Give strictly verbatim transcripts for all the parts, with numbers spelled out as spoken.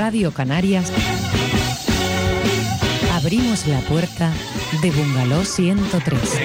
Radio Canarias, abrimos la puerta de Bungalow ciento tres.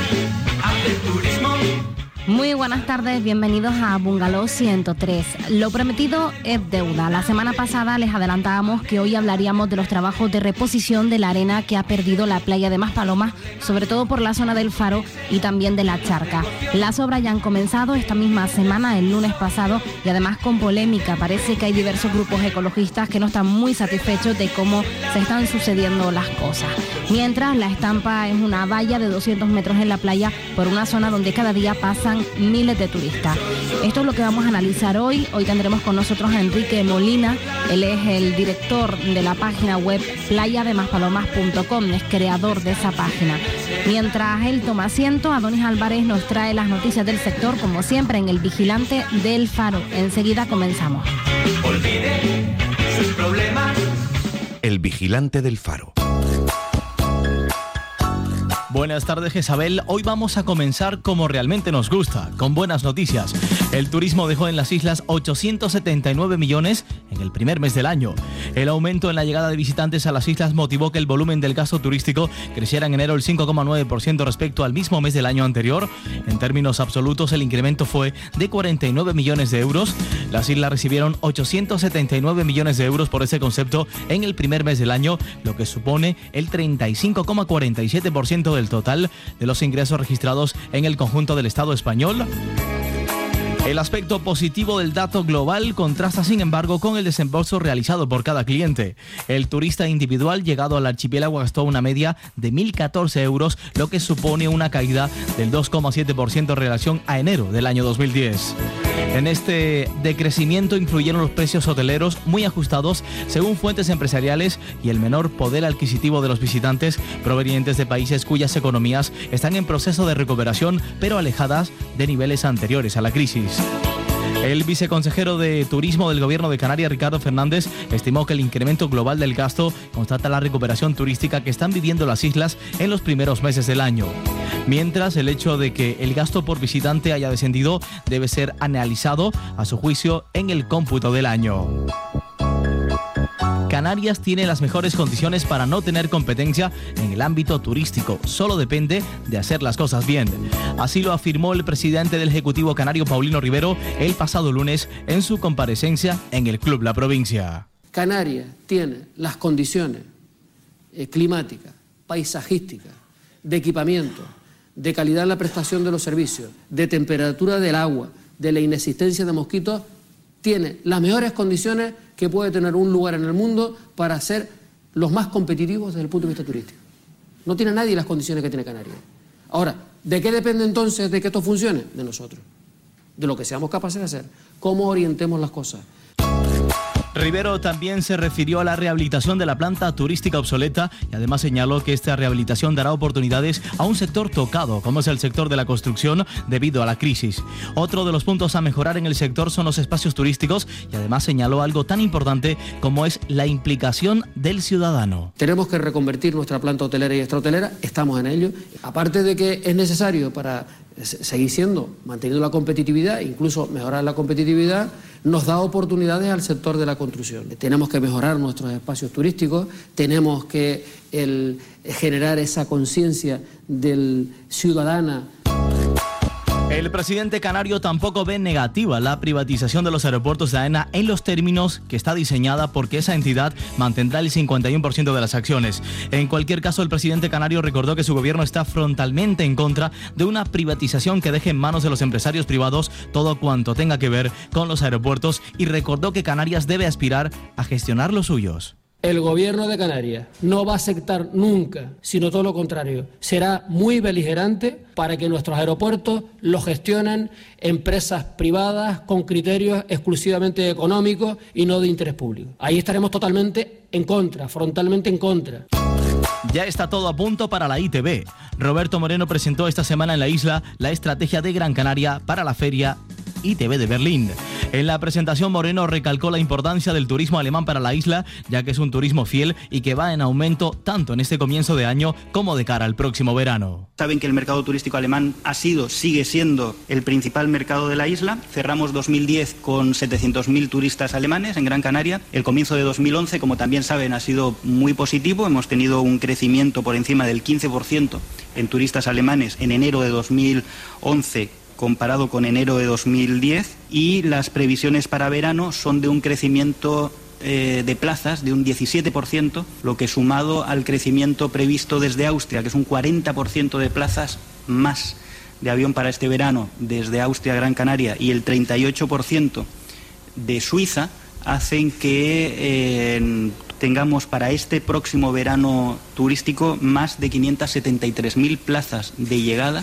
Muy buenas tardes, bienvenidos a Bungalow ciento tres. Lo prometido es deuda. La semana pasada les adelantábamos que hoy hablaríamos de los trabajos de reposición de la arena que ha perdido la playa de Maspalomas, sobre todo por la zona del Faro y también de la Charca. Las obras ya han comenzado esta misma semana, el lunes pasado, y además con polémica. Parece que hay diversos grupos ecologistas que no están muy satisfechos de cómo se están sucediendo las cosas. Mientras, la estampa es una valla de doscientos metros en la playa por una zona donde cada día pasan miles de turistas. Esto es lo que vamos a analizar hoy. Hoy tendremos con nosotros a Enrique Molina. Él es el director de la página web playa de maspalomas punto com, es creador de esa página. Mientras él toma asiento, Adonis Álvarez nos trae las noticias del sector, como siempre, en El Vigilante del Faro. Enseguida comenzamos. Olvide sus problemas. El Vigilante del Faro. Buenas tardes, Isabel. Hoy vamos a comenzar como realmente nos gusta, con buenas noticias. El turismo dejó en las islas ochocientos setenta y nueve millones en el primer mes del año. El aumento en la llegada de visitantes a las islas motivó que el volumen del gasto turístico creciera en enero el cinco coma nueve por ciento respecto al mismo mes del año anterior. En términos absolutos, el incremento fue de cuarenta y nueve millones de euros. Las islas recibieron ochocientos setenta y nueve millones de euros por ese concepto en el primer mes del año, lo que supone el treinta y cinco coma cuarenta y siete por ciento del total de los ingresos registrados en el conjunto del Estado español. El aspecto positivo del dato global contrasta, sin embargo, con el desembolso realizado por cada cliente. El turista individual llegado al archipiélago gastó una media de mil catorce euros, lo que supone una caída del dos coma siete por ciento en relación a enero del año dos mil diez. En este decrecimiento influyeron los precios hoteleros muy ajustados según fuentes empresariales y el menor poder adquisitivo de los visitantes provenientes de países cuyas economías están en proceso de recuperación pero alejadas de niveles anteriores a la crisis. El viceconsejero de Turismo del Gobierno de Canarias, Ricardo Fernández, estimó que el incremento global del gasto constata la recuperación turística que están viviendo las islas en los primeros meses del año. Mientras, el hecho de que el gasto por visitante haya descendido debe ser analizado, a su juicio, en el cómputo del año. Canarias tiene las mejores condiciones para no tener competencia en el ámbito turístico. Solo depende de hacer las cosas bien. Así lo afirmó el presidente del Ejecutivo canario, Paulino Rivero, el pasado lunes en su comparecencia en el Club La Provincia. Canarias tiene las condiciones eh, climáticas, paisajísticas, de equipamiento, de calidad en la prestación de los servicios, de temperatura del agua, de la inexistencia de mosquitos, tiene las mejores condiciones que puede tener un lugar en el mundo para ser los más competitivos desde el punto de vista turístico. No tiene nadie las condiciones que tiene Canarias. Ahora, ¿de qué depende entonces de que esto funcione? De nosotros, de lo que seamos capaces de hacer, cómo orientemos las cosas. Rivero también se refirió a la rehabilitación de la planta turística obsoleta y además señaló que esta rehabilitación dará oportunidades a un sector tocado, como es el sector de la construcción, debido a la crisis. Otro de los puntos a mejorar en el sector son los espacios turísticos y además señaló algo tan importante como es la implicación del ciudadano. Tenemos que reconvertir nuestra planta hotelera y extrahotelera, estamos en ello. Aparte de que es necesario para seguir siendo, manteniendo la competitividad, incluso mejorar la competitividad, nos da oportunidades al sector de la construcción. Tenemos que mejorar nuestros espacios turísticos, tenemos que el, generar esa conciencia del ciudadana. El presidente canario tampoco ve negativa la privatización de los aeropuertos de AENA en los términos que está diseñada, porque esa entidad mantendrá el cincuenta y uno por ciento de las acciones. En cualquier caso, el presidente canario recordó que su gobierno está frontalmente en contra de una privatización que deje en manos de los empresarios privados todo cuanto tenga que ver con los aeropuertos y recordó que Canarias debe aspirar a gestionar los suyos. El gobierno de Canarias no va a aceptar nunca, sino todo lo contrario. Será muy beligerante para que nuestros aeropuertos los gestionen empresas privadas con criterios exclusivamente económicos y no de interés público. Ahí estaremos totalmente en contra, frontalmente en contra. Ya está todo a punto para la I T B. Roberto Moreno presentó esta semana en la isla la estrategia de Gran Canaria para la feria I T B de Berlín. En la presentación, Moreno recalcó la importancia del turismo alemán para la isla, ya que es un turismo fiel y que va en aumento tanto en este comienzo de año como de cara al próximo verano. Saben que el mercado turístico alemán ha sido, sigue siendo el principal mercado de la isla. Cerramos dos mil diez con setecientos mil turistas alemanes en Gran Canaria. El comienzo de dos mil once, como también saben, ha sido muy positivo. Hemos tenido un crecimiento por encima del quince por ciento en turistas alemanes en enero de dos mil once comparado con enero de dos mil diez, y las previsiones para verano son de un crecimiento eh, de plazas de un diecisiete por ciento, lo que sumado al crecimiento previsto desde Austria, que es un cuarenta por ciento de plazas más de avión para este verano desde Austria a Gran Canaria, y el treinta y ocho por ciento de Suiza, hacen que eh, tengamos para este próximo verano turístico más de quinientas setenta y tres mil plazas de llegada.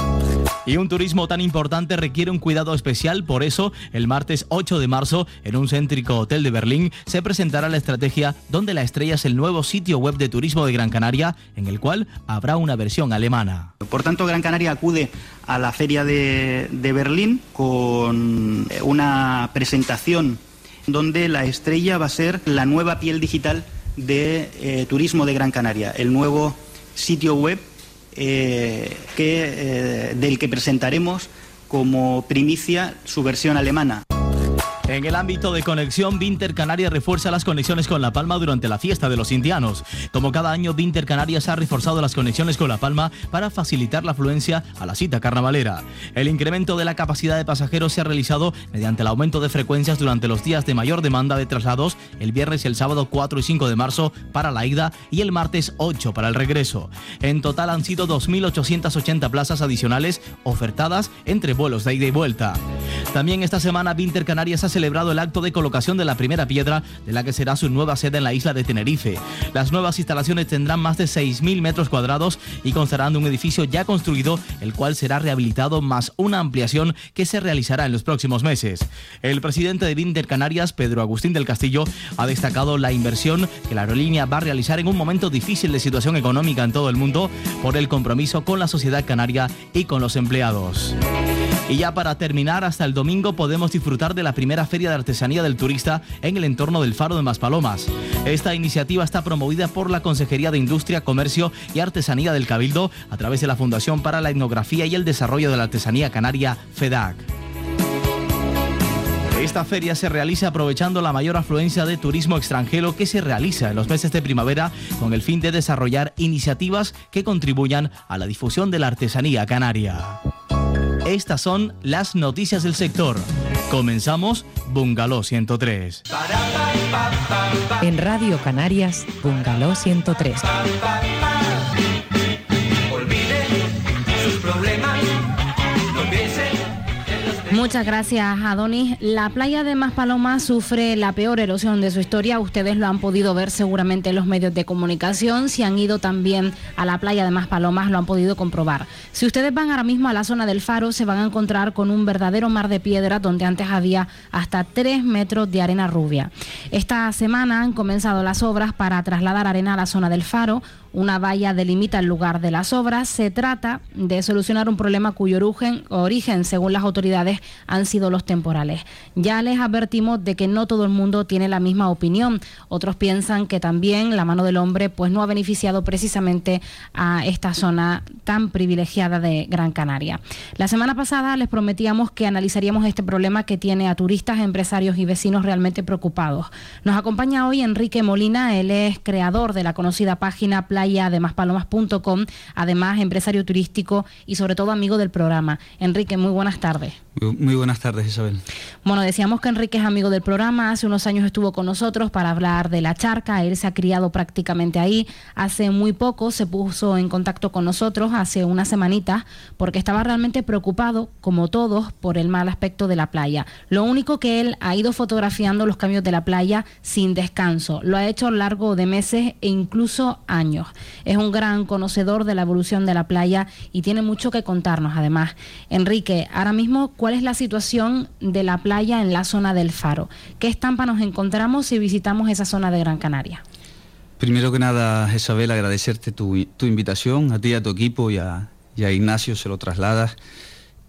Y un turismo tan importante requiere un cuidado especial, por eso el martes ocho de marzo en un céntrico hotel de Berlín se presentará la estrategia Donde la estrella es el nuevo sitio web de turismo de Gran Canaria, en el cual habrá una versión alemana. Por tanto, Gran Canaria acude a la feria de, de Berlín con una presentación donde la estrella va a ser la nueva piel digital de eh, turismo de Gran Canaria, el nuevo sitio web Eh, que, eh, del que presentaremos como primicia su versión alemana. En el ámbito de conexión, Vinter Canarias refuerza las conexiones con La Palma durante la fiesta de los indianos. Como cada año, Vinter Canarias ha reforzado las conexiones con La Palma para facilitar la afluencia a la cita carnavalera. El incremento de la capacidad de pasajeros se ha realizado mediante el aumento de frecuencias durante los días de mayor demanda de traslados, el viernes y el sábado cuatro y cinco de marzo para la ida y el martes ocho para el regreso. En total han sido dos mil ochocientas ochenta plazas adicionales ofertadas entre vuelos de ida y vuelta. También esta semana Vinter Canarias ha celebrado el acto de colocación de la primera piedra de la que será su nueva sede en la isla de Tenerife. Las nuevas instalaciones tendrán más de seis mil metros cuadrados y constarán de un edificio ya construido, el cual será rehabilitado, más una ampliación que se realizará en los próximos meses. El presidente de Vinter Canarias, Pedro Agustín del Castillo, ha destacado la inversión que la aerolínea va a realizar en un momento difícil de situación económica en todo el mundo por el compromiso con la sociedad canaria y con los empleados. Y ya para terminar, hasta el domingo podemos disfrutar de la primera feria de artesanía del turista en el entorno del Faro de Maspalomas. Esta iniciativa está promovida por la Consejería de Industria, Comercio y Artesanía del Cabildo a través de la Fundación para la Etnografía y el Desarrollo de la Artesanía Canaria, FEDAC. Esta feria se realiza aprovechando la mayor afluencia de turismo extranjero que se realiza en los meses de primavera, con el fin de desarrollar iniciativas que contribuyan a la difusión de la artesanía canaria. Estas son las noticias del sector. Comenzamos Bungalow ciento tres. En Radio Canarias, Bungalow ciento tres. Olvide sus problemas, no piense. Muchas gracias, Adonis. La playa de Maspalomas sufre la peor erosión de su historia. Ustedes lo han podido ver seguramente en los medios de comunicación. Si han ido también a la playa de Maspalomas, lo han podido comprobar. Si ustedes van ahora mismo a la zona del Faro, se van a encontrar con un verdadero mar de piedra donde antes había hasta tres metros de arena rubia. Esta semana han comenzado las obras para trasladar arena a la zona del Faro. Una valla delimita el lugar de las obras. Se trata de solucionar un problema cuyo origen, origen, según las autoridades, han sido los temporales. Ya les advertimos de que no todo el mundo tiene la misma opinión. Otros piensan que también la mano del hombre pues no ha beneficiado precisamente a esta zona tan privilegiada de Gran Canaria. La semana pasada les prometíamos que analizaríamos este problema que tiene a turistas, empresarios y vecinos realmente preocupados. Nos acompaña hoy Enrique Molina. Él es creador de la conocida página playa de maspalomas punto com, además empresario turístico y sobre todo amigo del programa. Enrique, muy buenas tardes. Muy, muy buenas tardes, Isabel. Bueno, decíamos que Enrique es amigo del programa. Hace unos años estuvo con nosotros para hablar de la charca. Él se ha criado prácticamente ahí. Hace muy poco se puso en contacto con nosotros, hace unas semanitas, porque estaba realmente preocupado, como todos, por el mal aspecto de la playa. Lo único que él ha ido fotografiando los cambios de la playa sin descanso. Lo ha hecho a lo largo de meses e incluso años. Es un gran conocedor de la evolución de la playa y tiene mucho que contarnos además. Enrique, ahora mismo, ¿cuál es la situación de la playa en la zona del Faro? ¿Qué estampa nos encontramos si visitamos esa zona de Gran Canaria? Primero que nada, Isabel, agradecerte tu, tu invitación, a ti, a tu equipo y a, y a Ignacio se lo trasladas.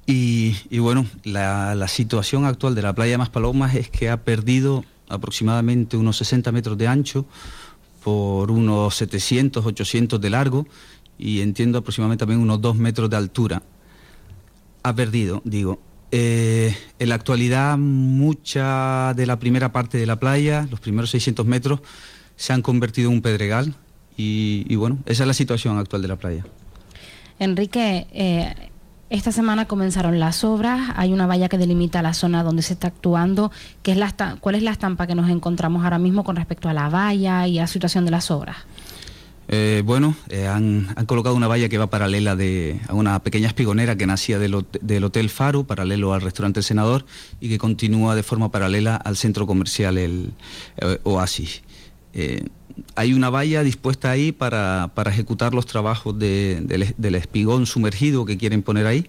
Y, y bueno, la, la situación actual de la playa de Maspalomas es que ha perdido aproximadamente unos sesenta metros de ancho por unos setecientos, ochocientos de largo y entiendo aproximadamente también unos dos metros de altura. Ha perdido, digo. Eh, en la actualidad mucha de la primera parte de la playa, los primeros seiscientos metros, se han convertido en un pedregal y, y bueno, esa es la situación actual de la playa. Enrique, eh, esta semana comenzaron las obras, hay una valla que delimita la zona donde se está actuando. ¿Qué es la, ¿Cuál es la estampa que nos encontramos ahora mismo con respecto a la valla y a la situación de las obras? Eh, bueno, eh, han, han colocado una valla que va paralela de, a una pequeña espigonera que nacía del, del Hotel Faro, paralelo al restaurante El Senador, y que continúa de forma paralela al centro comercial el eh, Oasis. Eh, hay una valla dispuesta ahí para, para ejecutar los trabajos de, de, del espigón sumergido que quieren poner ahí.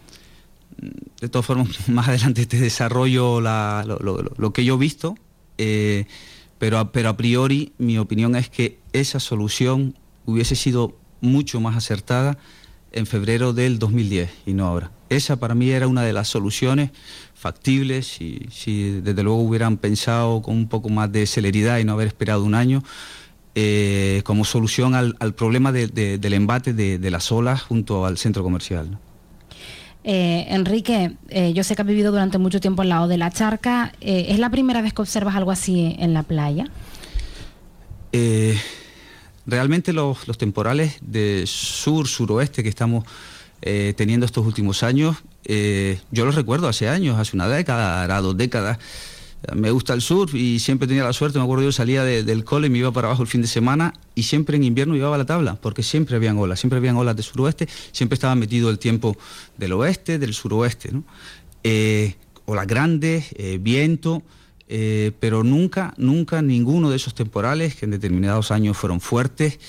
De todas formas, más adelante te desarrollo la, lo, lo, lo que yo he visto, eh, pero, a, pero a priori mi opinión es que esa solución hubiese sido mucho más acertada en febrero del dos mil diez y no ahora. Esa para mí era una de las soluciones factibles, si, si desde luego hubieran pensado con un poco más de celeridad y no haber esperado un año, eh, como solución al, al problema de, de, del embate de, de las olas junto al centro comercial, ¿no? Eh, Enrique, eh, yo sé que has vivido durante mucho tiempo al lado de la charca. Eh, ¿Es la primera vez que observas algo así en la playa? Eh, realmente los, los temporales de sur-suroeste que estamos eh, teniendo estos últimos años, eh, yo los recuerdo hace años, hace una década, hará dos décadas. Me gusta el surf y siempre tenía la suerte, me acuerdo yo salía de, del cole, me iba para abajo el fin de semana y siempre en invierno llevaba la tabla, porque siempre habían olas, siempre habían olas de suroeste, siempre estaba metido el tiempo del oeste, del suroeste, ¿no? Eh, olas grandes, eh, viento, eh, pero nunca, nunca ninguno de esos temporales, que en determinados años fueron fuertes,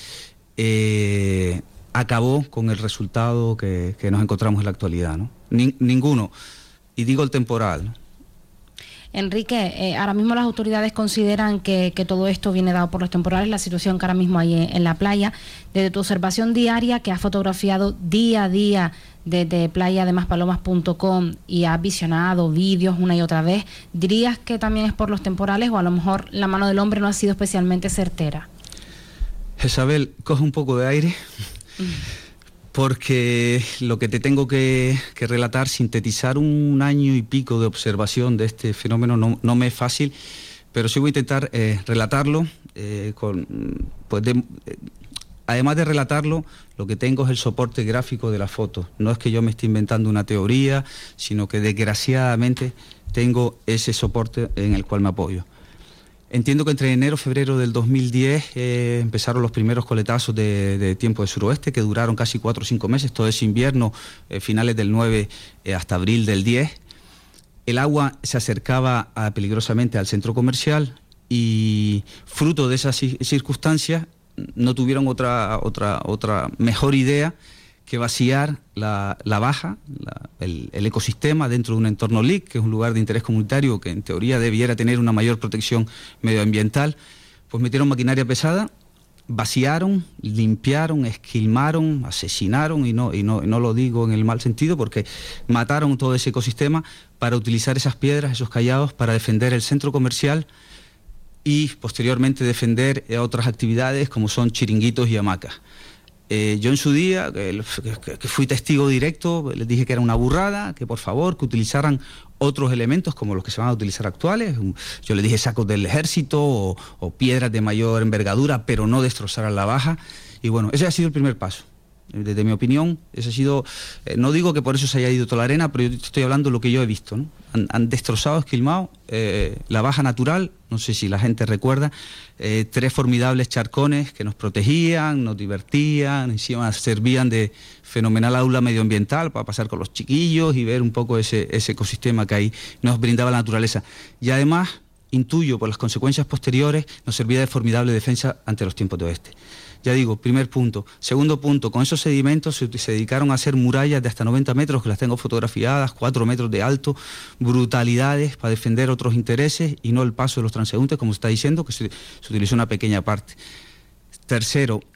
eh, acabó con el resultado que, que nos encontramos en la actualidad, ¿no? Ni, ninguno, y digo el temporal, ¿no? Enrique, eh, ahora mismo las autoridades consideran que, que todo esto viene dado por los temporales, la situación que ahora mismo hay en, en la playa. Desde tu observación diaria, que has fotografiado día a día desde playa de maspalomas punto com y has visionado vídeos una y otra vez, ¿dirías que también es por los temporales o a lo mejor la mano del hombre no ha sido especialmente certera? Isabel, coge un poco de aire. Porque lo que te tengo que, que relatar, sintetizar un año y pico de observación de este fenómeno no, no me es fácil, pero sí voy a intentar eh, relatarlo. Eh, con, pues de, eh, además de relatarlo, lo que tengo es el soporte gráfico de la foto. No es que yo me esté inventando una teoría, sino que desgraciadamente tengo ese soporte en el cual me apoyo. Entiendo que entre enero y febrero del dos mil diez eh, empezaron los primeros coletazos de, de tiempo de suroeste, que duraron casi cuatro o cinco meses, todo ese invierno, eh, finales del nueve eh, hasta abril del diez. El agua se acercaba a, peligrosamente al centro comercial y fruto de esas circunstancias no tuvieron otra, otra, otra mejor idea que vaciar la, la baja, la, el, el ecosistema dentro de un entorno L I C, que es un lugar de interés comunitario que en teoría debiera tener una mayor protección medioambiental. Pues metieron maquinaria pesada, vaciaron, limpiaron, esquilmaron, asesinaron, y no, y no, y no lo digo en el mal sentido, porque mataron todo ese ecosistema para utilizar esas piedras, esos callados, para defender el centro comercial y posteriormente defender otras actividades como son chiringuitos y hamacas. Eh, yo en su día, que, que, que fui testigo directo, les dije que era una burrada, que por favor, que utilizaran otros elementos como los que se van a utilizar actuales. Yo les dije sacos del ejército o, o piedras de mayor envergadura, pero no destrozaran la baja. Y bueno, ese ha sido el primer paso. Desde mi opinión, ese ha sido, eh, no digo que por eso se haya ido toda la arena, pero yo estoy hablando de lo que yo he visto, ¿no? Han, han destrozado, esquilmado eh, la baja natural, no sé si la gente recuerda, eh, tres formidables charcones que nos protegían, nos divertían, encima servían de fenomenal aula medioambiental para pasar con los chiquillos y ver un poco ese, ese ecosistema que ahí nos brindaba la naturaleza. Y además, intuyo por las consecuencias posteriores, nos servía de formidable defensa ante los tiempos de oeste. Ya digo, primer punto. Segundo punto, con esos sedimentos se, se dedicaron a hacer murallas de hasta noventa metros, que las tengo fotografiadas, cuatro metros de alto, brutalidades para defender otros intereses y no el paso de los transeúntes, como se está diciendo, que se, se utilizó una pequeña parte. Tercero,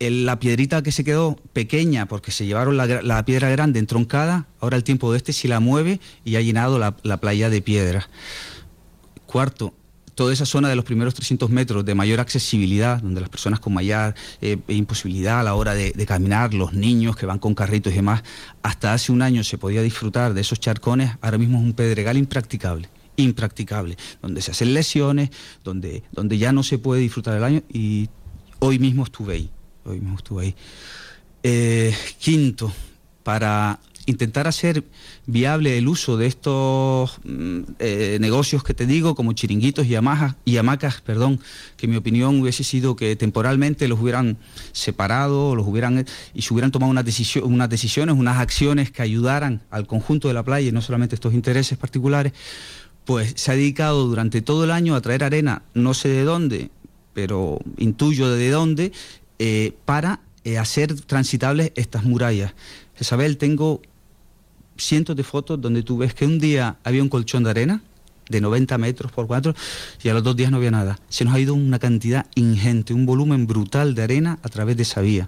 el, la piedrita que se quedó pequeña porque se llevaron la, la piedra grande entroncada, ahora el tiempo de este sí la mueve y ha llenado la, la playa de piedras. Cuarto, toda esa zona de los primeros trescientos metros de mayor accesibilidad, donde las personas con mayor eh, imposibilidad a la hora de, de caminar, los niños que van con carritos y demás, hasta hace un año se podía disfrutar de esos charcones, ahora mismo es un pedregal impracticable. impracticable, donde se hacen lesiones, donde, donde ya no se puede disfrutar el año, y hoy mismo estuve ahí, hoy mismo estuve ahí. Eh, quinto, para intentar hacer viable el uso de estos eh, negocios que te digo, como chiringuitos y hamacas, y hamacas, perdón, que en mi opinión hubiese sido que temporalmente los hubieran separado, los hubieran y se hubieran tomado unas, decisión, unas decisiones, unas acciones que ayudaran al conjunto de la playa y no solamente estos intereses particulares. Pues se ha dedicado durante todo el año a traer arena, no sé de dónde, pero intuyo de dónde, eh, para eh, hacer transitables estas murallas. Isabel, tengo cientos de fotos donde tú ves que un día había un colchón de arena de noventa metros por cuatro y a los dos días no había nada. Se nos ha ido una cantidad ingente, un volumen brutal de arena a través de esa vía.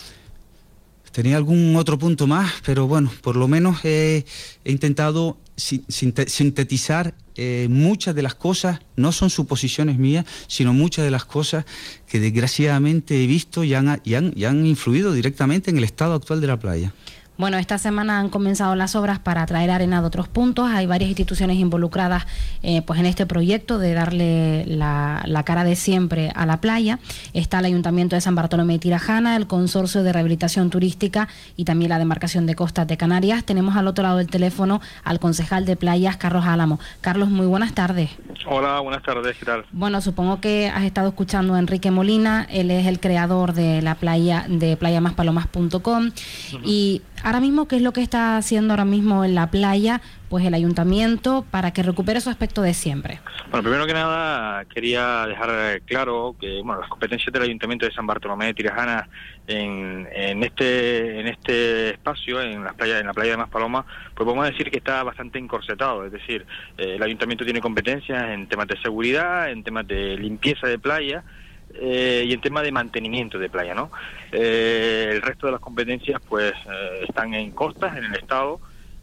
Tenía algún otro punto más, pero bueno, por lo menos he, he intentado sintetizar eh, muchas de las cosas, no son suposiciones mías, sino muchas de las cosas que desgraciadamente he visto y han, y han, y han influido directamente en el estado actual de la playa. Bueno, esta semana han comenzado las obras para traer arena de otros puntos. Hay varias instituciones involucradas eh, pues en este proyecto de darle la, la cara de siempre a la playa. Está el Ayuntamiento de San Bartolomé de Tirajana, el Consorcio de Rehabilitación Turística y también la Demarcación de Costas de Canarias. Tenemos al otro lado del teléfono al concejal de Playas, Carlos Álamo. Carlos, muy buenas tardes. Hola, buenas tardes, ¿qué tal? Bueno, supongo que has estado escuchando a Enrique Molina. Él es el creador de la playa de playa más palomas punto com. Uh-huh. Y ahora mismo, ¿qué es lo que está haciendo ahora mismo en la playa, pues el ayuntamiento, para que recupere su aspecto de siempre? Bueno, primero que nada quería dejar claro que bueno, las competencias del Ayuntamiento de San Bartolomé de Tirajana en, en este en este espacio, en la playa en la playa de Maspalomas, pues podemos decir que está bastante encorsetado. Es decir, eh, el Ayuntamiento tiene competencias en temas de seguridad, en temas de limpieza de playa, Eh, y en tema de mantenimiento de playa, ¿no? Eh, el resto de las competencias pues eh, están en costas, en el estado,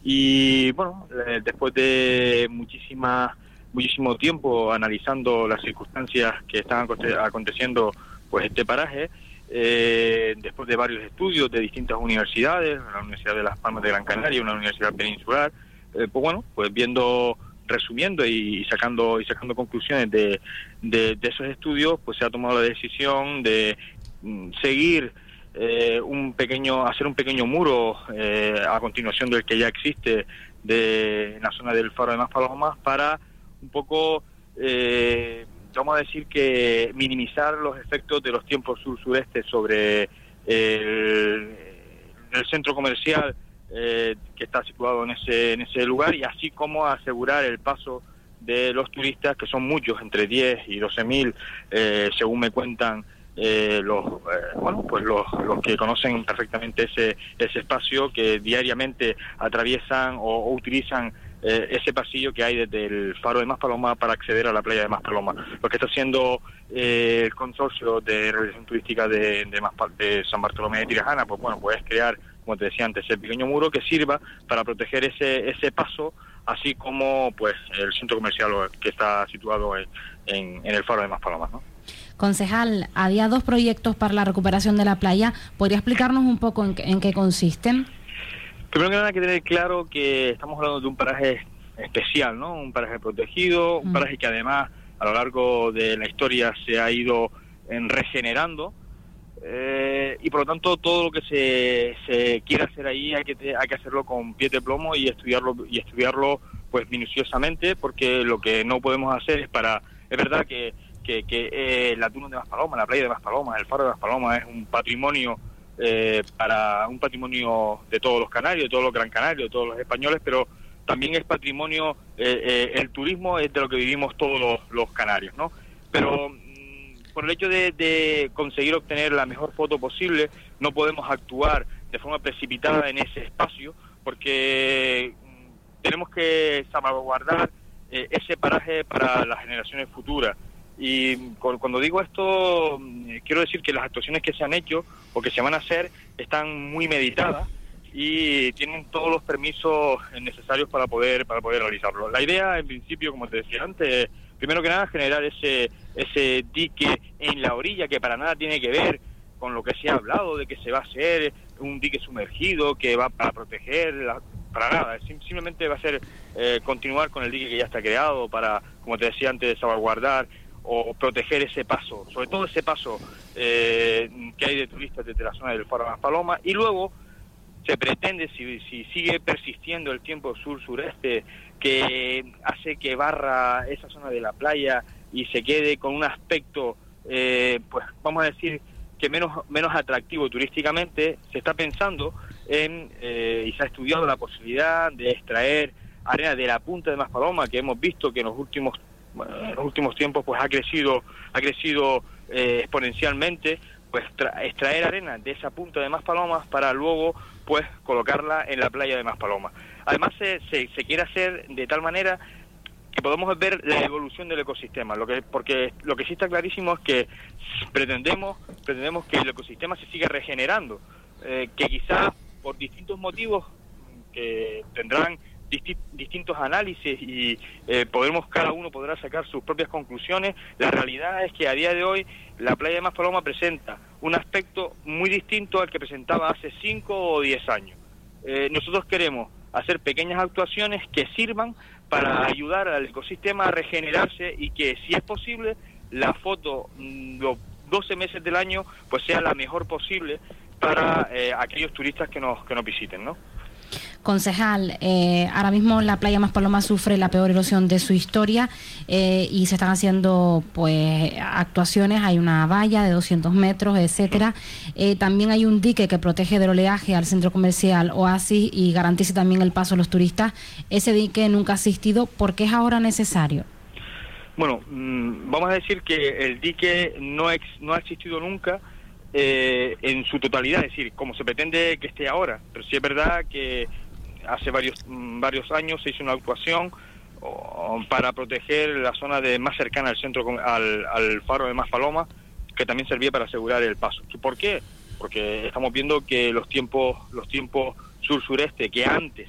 y bueno, eh, después de muchísima, muchísimo tiempo analizando las circunstancias que están aconteciendo pues este paraje, eh, después de varios estudios de distintas universidades, la Universidad de Las Palmas de Gran Canaria, una universidad peninsular, eh, pues bueno, pues viendo resumiendo y sacando y sacando conclusiones de, de, de esos estudios, pues se ha tomado la decisión de mm, seguir eh, un pequeño, hacer un pequeño muro eh, a continuación del que ya existe de en la zona del Faro de Maspalomas, para un poco, eh, vamos a decir que minimizar los efectos de los tiempos sur-sureste sobre el, el centro comercial Eh, que está situado en ese en ese lugar, y así como asegurar el paso de los turistas, que son muchos, entre diez y doce mil, eh, según me cuentan eh, los eh, bueno pues los, los que conocen perfectamente ese ese espacio, que diariamente atraviesan o, o utilizan eh, ese pasillo que hay desde el Faro de Maspalomas para acceder a la playa de Maspalomas. Lo que está haciendo eh, el Consorcio de Rehabilitación Turística de, de, Maspal, de San Bartolomé de Tirajana, pues bueno, pues crear, como te decía antes, el pequeño muro que sirva para proteger ese ese paso, así como pues el centro comercial que está situado en, en, en el Faro de Maspalomas, ¿no? Concejal, había dos proyectos para la recuperación de la playa. ¿Podría explicarnos un poco en, en qué consisten? Primero que nada hay que tener claro que estamos hablando de un paraje especial, ¿no? Un paraje protegido, un paraje que además a lo largo de la historia se ha ido en regenerando. Eh, y por lo tanto todo lo que se, se quiere hacer ahí hay que hay que hacerlo con pies de plomo y estudiarlo y estudiarlo pues minuciosamente, porque lo que no podemos hacer es para es verdad que que, que eh, la Túnel de Maspalomas, la playa de Maspalomas, el Faro de Maspalomas es un patrimonio eh, para un patrimonio de todos los canarios, de todos los gran canarios, de todos los españoles, pero también es patrimonio, eh, eh, el turismo es de lo que vivimos todos los, los canarios, ¿no? Pero por el hecho de, de conseguir obtener la mejor foto posible, no podemos actuar de forma precipitada en ese espacio, porque tenemos que salvaguardar eh, ese paraje para las generaciones futuras. Y cuando digo esto, quiero decir que las actuaciones que se han hecho o que se van a hacer están muy meditadas y tienen todos los permisos necesarios para poder para poder realizarlo. La idea, en principio, como te decía antes, primero que nada, generar ese ese dique en la orilla que para nada tiene que ver con lo que se ha hablado de que se va a hacer un dique sumergido que va para proteger, la, para nada, simplemente va a ser eh, continuar con el dique que ya está creado para, como te decía antes, salvaguardar o proteger ese paso, sobre todo ese paso eh, que hay de turistas desde la zona del Faro de Maspalomas. Y luego se pretende, si, si sigue persistiendo el tiempo sur-sureste que hace que barra esa zona de la playa y se quede con un aspecto, eh, pues vamos a decir, que menos menos atractivo turísticamente, se está pensando en, eh, y se ha estudiado la posibilidad de extraer arena de la punta de Maspalomas, que hemos visto que en los últimos Bueno, en los últimos tiempos pues ha crecido ha crecido eh, exponencialmente, pues tra- extraer arena de esa punta de Maspalomas para luego pues colocarla en la playa de Maspalomas. Además se, se, se quiere hacer de tal manera que podamos ver la evolución del ecosistema, lo que porque lo que sí está clarísimo es que pretendemos pretendemos que el ecosistema se siga regenerando, eh, que quizás por distintos motivos que tendrán Disti- distintos análisis y eh, podremos cada uno podrá sacar sus propias conclusiones. La realidad es que a día de hoy la playa de Maspalomas presenta un aspecto muy distinto al que presentaba hace cinco o diez años. Eh, nosotros queremos hacer pequeñas actuaciones que sirvan para ayudar al ecosistema a regenerarse y que, si es posible, la foto mmm, los doce meses del año pues sea la mejor posible para eh, aquellos turistas que nos que nos visiten, ¿no? Concejal, eh, ahora mismo la playa Maspalomas sufre la peor erosión de su historia eh, y se están haciendo pues actuaciones, hay una valla de doscientos metros, etcétera. Eh, también hay un dique que protege del oleaje al centro comercial Oasis y garantiza también el paso a los turistas. Ese dique nunca ha existido, ¿por qué es ahora necesario? Bueno, mmm, vamos a decir que el dique no, ex, no ha existido nunca eh, en su totalidad, es decir, como se pretende que esté ahora, pero sí es verdad que hace varios varios años se hizo una actuación oh, para proteger la zona de más cercana al centro al, al Faro de Maspalomas, que también servía para asegurar el paso. ¿Por qué? Porque estamos viendo que los tiempos los tiempos sur-sureste, que antes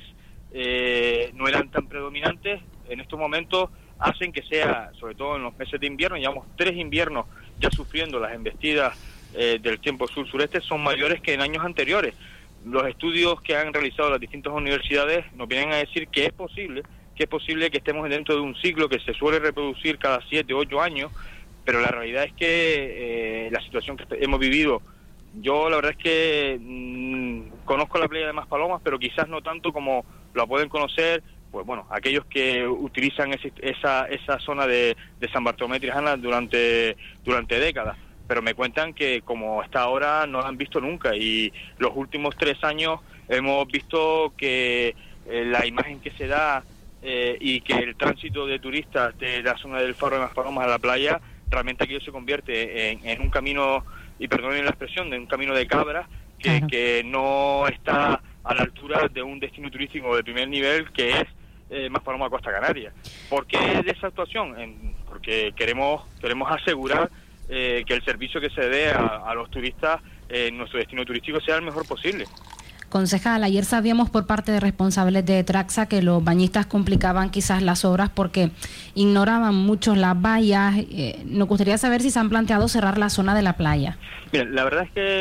eh, no eran tan predominantes, en estos momentos hacen que sea, sobre todo en los meses de invierno, llevamos tres inviernos ya sufriendo las embestidas eh, del tiempo sur-sureste, son mayores que en años anteriores. Los estudios que han realizado las distintas universidades nos vienen a decir que es posible, que es posible que estemos dentro de un ciclo que se suele reproducir cada siete, ocho años, pero la realidad es que eh, la situación que hemos vivido, yo la verdad es que mmm, conozco la playa de Maspalomas, pero quizás no tanto como la pueden conocer, pues bueno, aquellos que utilizan ese, esa esa zona de, de San Bartolomé de Tirajana durante durante décadas. Pero me cuentan que como está ahora no la han visto nunca, y los últimos tres años hemos visto que eh, la imagen que se da eh, y que el tránsito de turistas de la zona del Faro de Maspalomas a la playa, realmente aquello se convierte en, en un camino, y perdonen la expresión, de un camino de cabras que, claro. que no está a la altura de un destino turístico de primer nivel que es eh, Maspalomas Costa Canaria. ¿Por qué de esa actuación? En, porque queremos queremos asegurar Eh, que el servicio que se dé a, a los turistas en eh, nuestro destino turístico sea el mejor posible. Concejal, ayer sabíamos por parte de responsables de Traxa que los bañistas complicaban quizás las obras porque ignoraban mucho las vallas. Eh, nos gustaría saber si se han planteado cerrar la zona de la playa. Mira, la verdad es que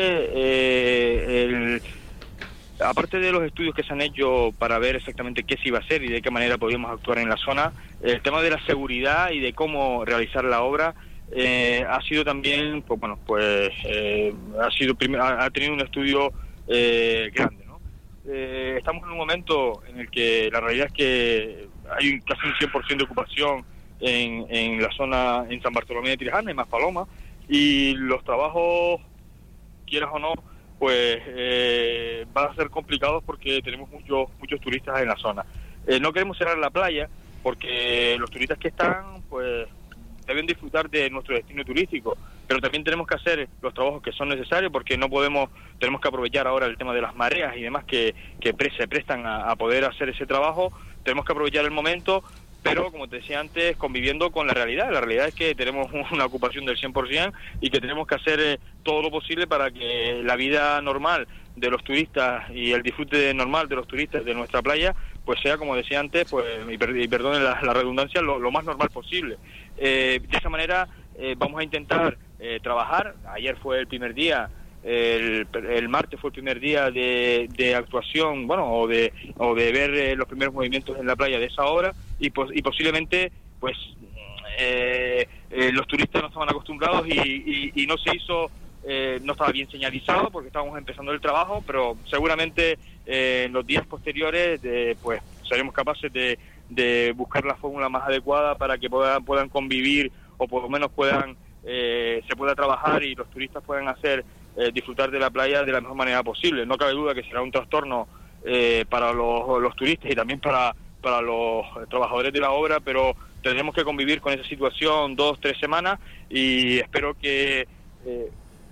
eh, el, aparte de los estudios que se han hecho para ver exactamente qué se iba a hacer y de qué manera podíamos actuar en la zona, el tema de la seguridad y de cómo realizar la obra Eh, ha sido también, pues bueno, pues eh, ha sido prim- ha, ha tenido un estudio eh, grande, ¿no? Eh, estamos en un momento en el que la realidad es que hay un, casi un cien por ciento de ocupación en, en la zona, en San Bartolomé de Tirajana, en Maspalomas, y los trabajos, quieras o no, pues eh, van a ser complicados porque tenemos muchos muchos turistas en la zona. Eh, no queremos cerrar la playa porque los turistas que están, pues deben disfrutar de nuestro destino turístico, pero también tenemos que hacer los trabajos que son necesarios porque no podemos, tenemos que aprovechar ahora el tema de las mareas y demás que, que pre, se prestan a, a poder hacer ese trabajo, tenemos que aprovechar el momento, pero como te decía antes, conviviendo con la realidad. La realidad es que tenemos una ocupación del cien por ciento y que tenemos que hacer eh, todo lo posible para que la vida normal de los turistas y el disfrute normal de los turistas de nuestra playa pues sea, como decía antes, pues y, per y perdonen la, la redundancia, lo, lo más normal posible. Eh, de esa manera eh, vamos a intentar eh, trabajar. Ayer fue el primer día, el, el martes fue el primer día de, de actuación, bueno, o de o de ver eh, los primeros movimientos en la playa de esa obra, y, pos y posiblemente pues eh, eh, los turistas no estaban acostumbrados y, y, y no se hizo, eh, no estaba bien señalizado porque estábamos empezando el trabajo, pero seguramente eh, en los días posteriores de, pues seremos capaces de, de buscar la fórmula más adecuada para que puedan, puedan convivir, o por lo menos puedan eh, se pueda trabajar y los turistas puedan hacer eh, disfrutar de la playa de la mejor manera posible. No cabe duda que será un trastorno eh, para los, los turistas y también para, para los trabajadores de la obra, pero tendremos que convivir con esa situación dos, tres semanas y espero que eh,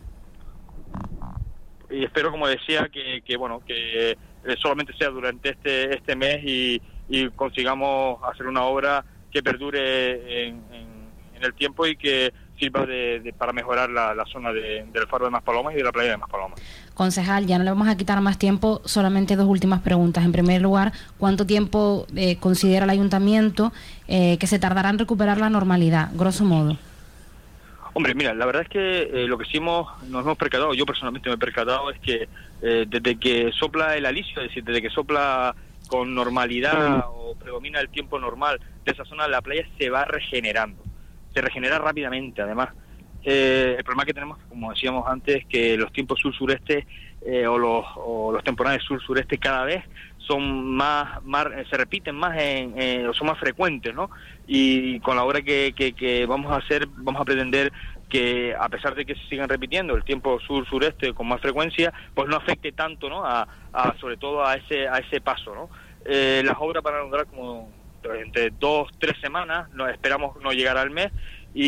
y espero, como decía, que, que bueno, que solamente sea durante este este mes y, y consigamos hacer una obra que perdure en, en, en el tiempo y que sirva de, de, para mejorar la, la zona de, del faro de Maspalomas y de la playa de Maspalomas. Concejal, ya no le vamos a quitar más tiempo, solamente dos últimas preguntas. En primer lugar, ¿cuánto tiempo eh, considera el ayuntamiento eh, que se tardará en recuperar la normalidad, grosso modo? Hombre, mira, la verdad es que eh, lo que sí hemos, nos hemos percatado, yo personalmente me he percatado, es que eh, desde que sopla el alisio, es decir, desde que sopla con normalidad o predomina el tiempo normal de esa zona, la playa se va regenerando, se regenera rápidamente además. Eh, el problema que tenemos, como decíamos antes, es que los tiempos sur-sureste eh, o, los, o los temporales sur-sureste cada vez son más, más se repiten más, en, eh, son más frecuentes, ¿no? Y con la obra que, que, que vamos a hacer, vamos a pretender que, a pesar de que se sigan repitiendo el tiempo sur-sureste con más frecuencia, pues no afecte tanto, ¿no? A, a sobre todo a ese a ese paso, ¿no? Eh, las obras van a durar como entre dos, tres semanas, no, esperamos no llegar al mes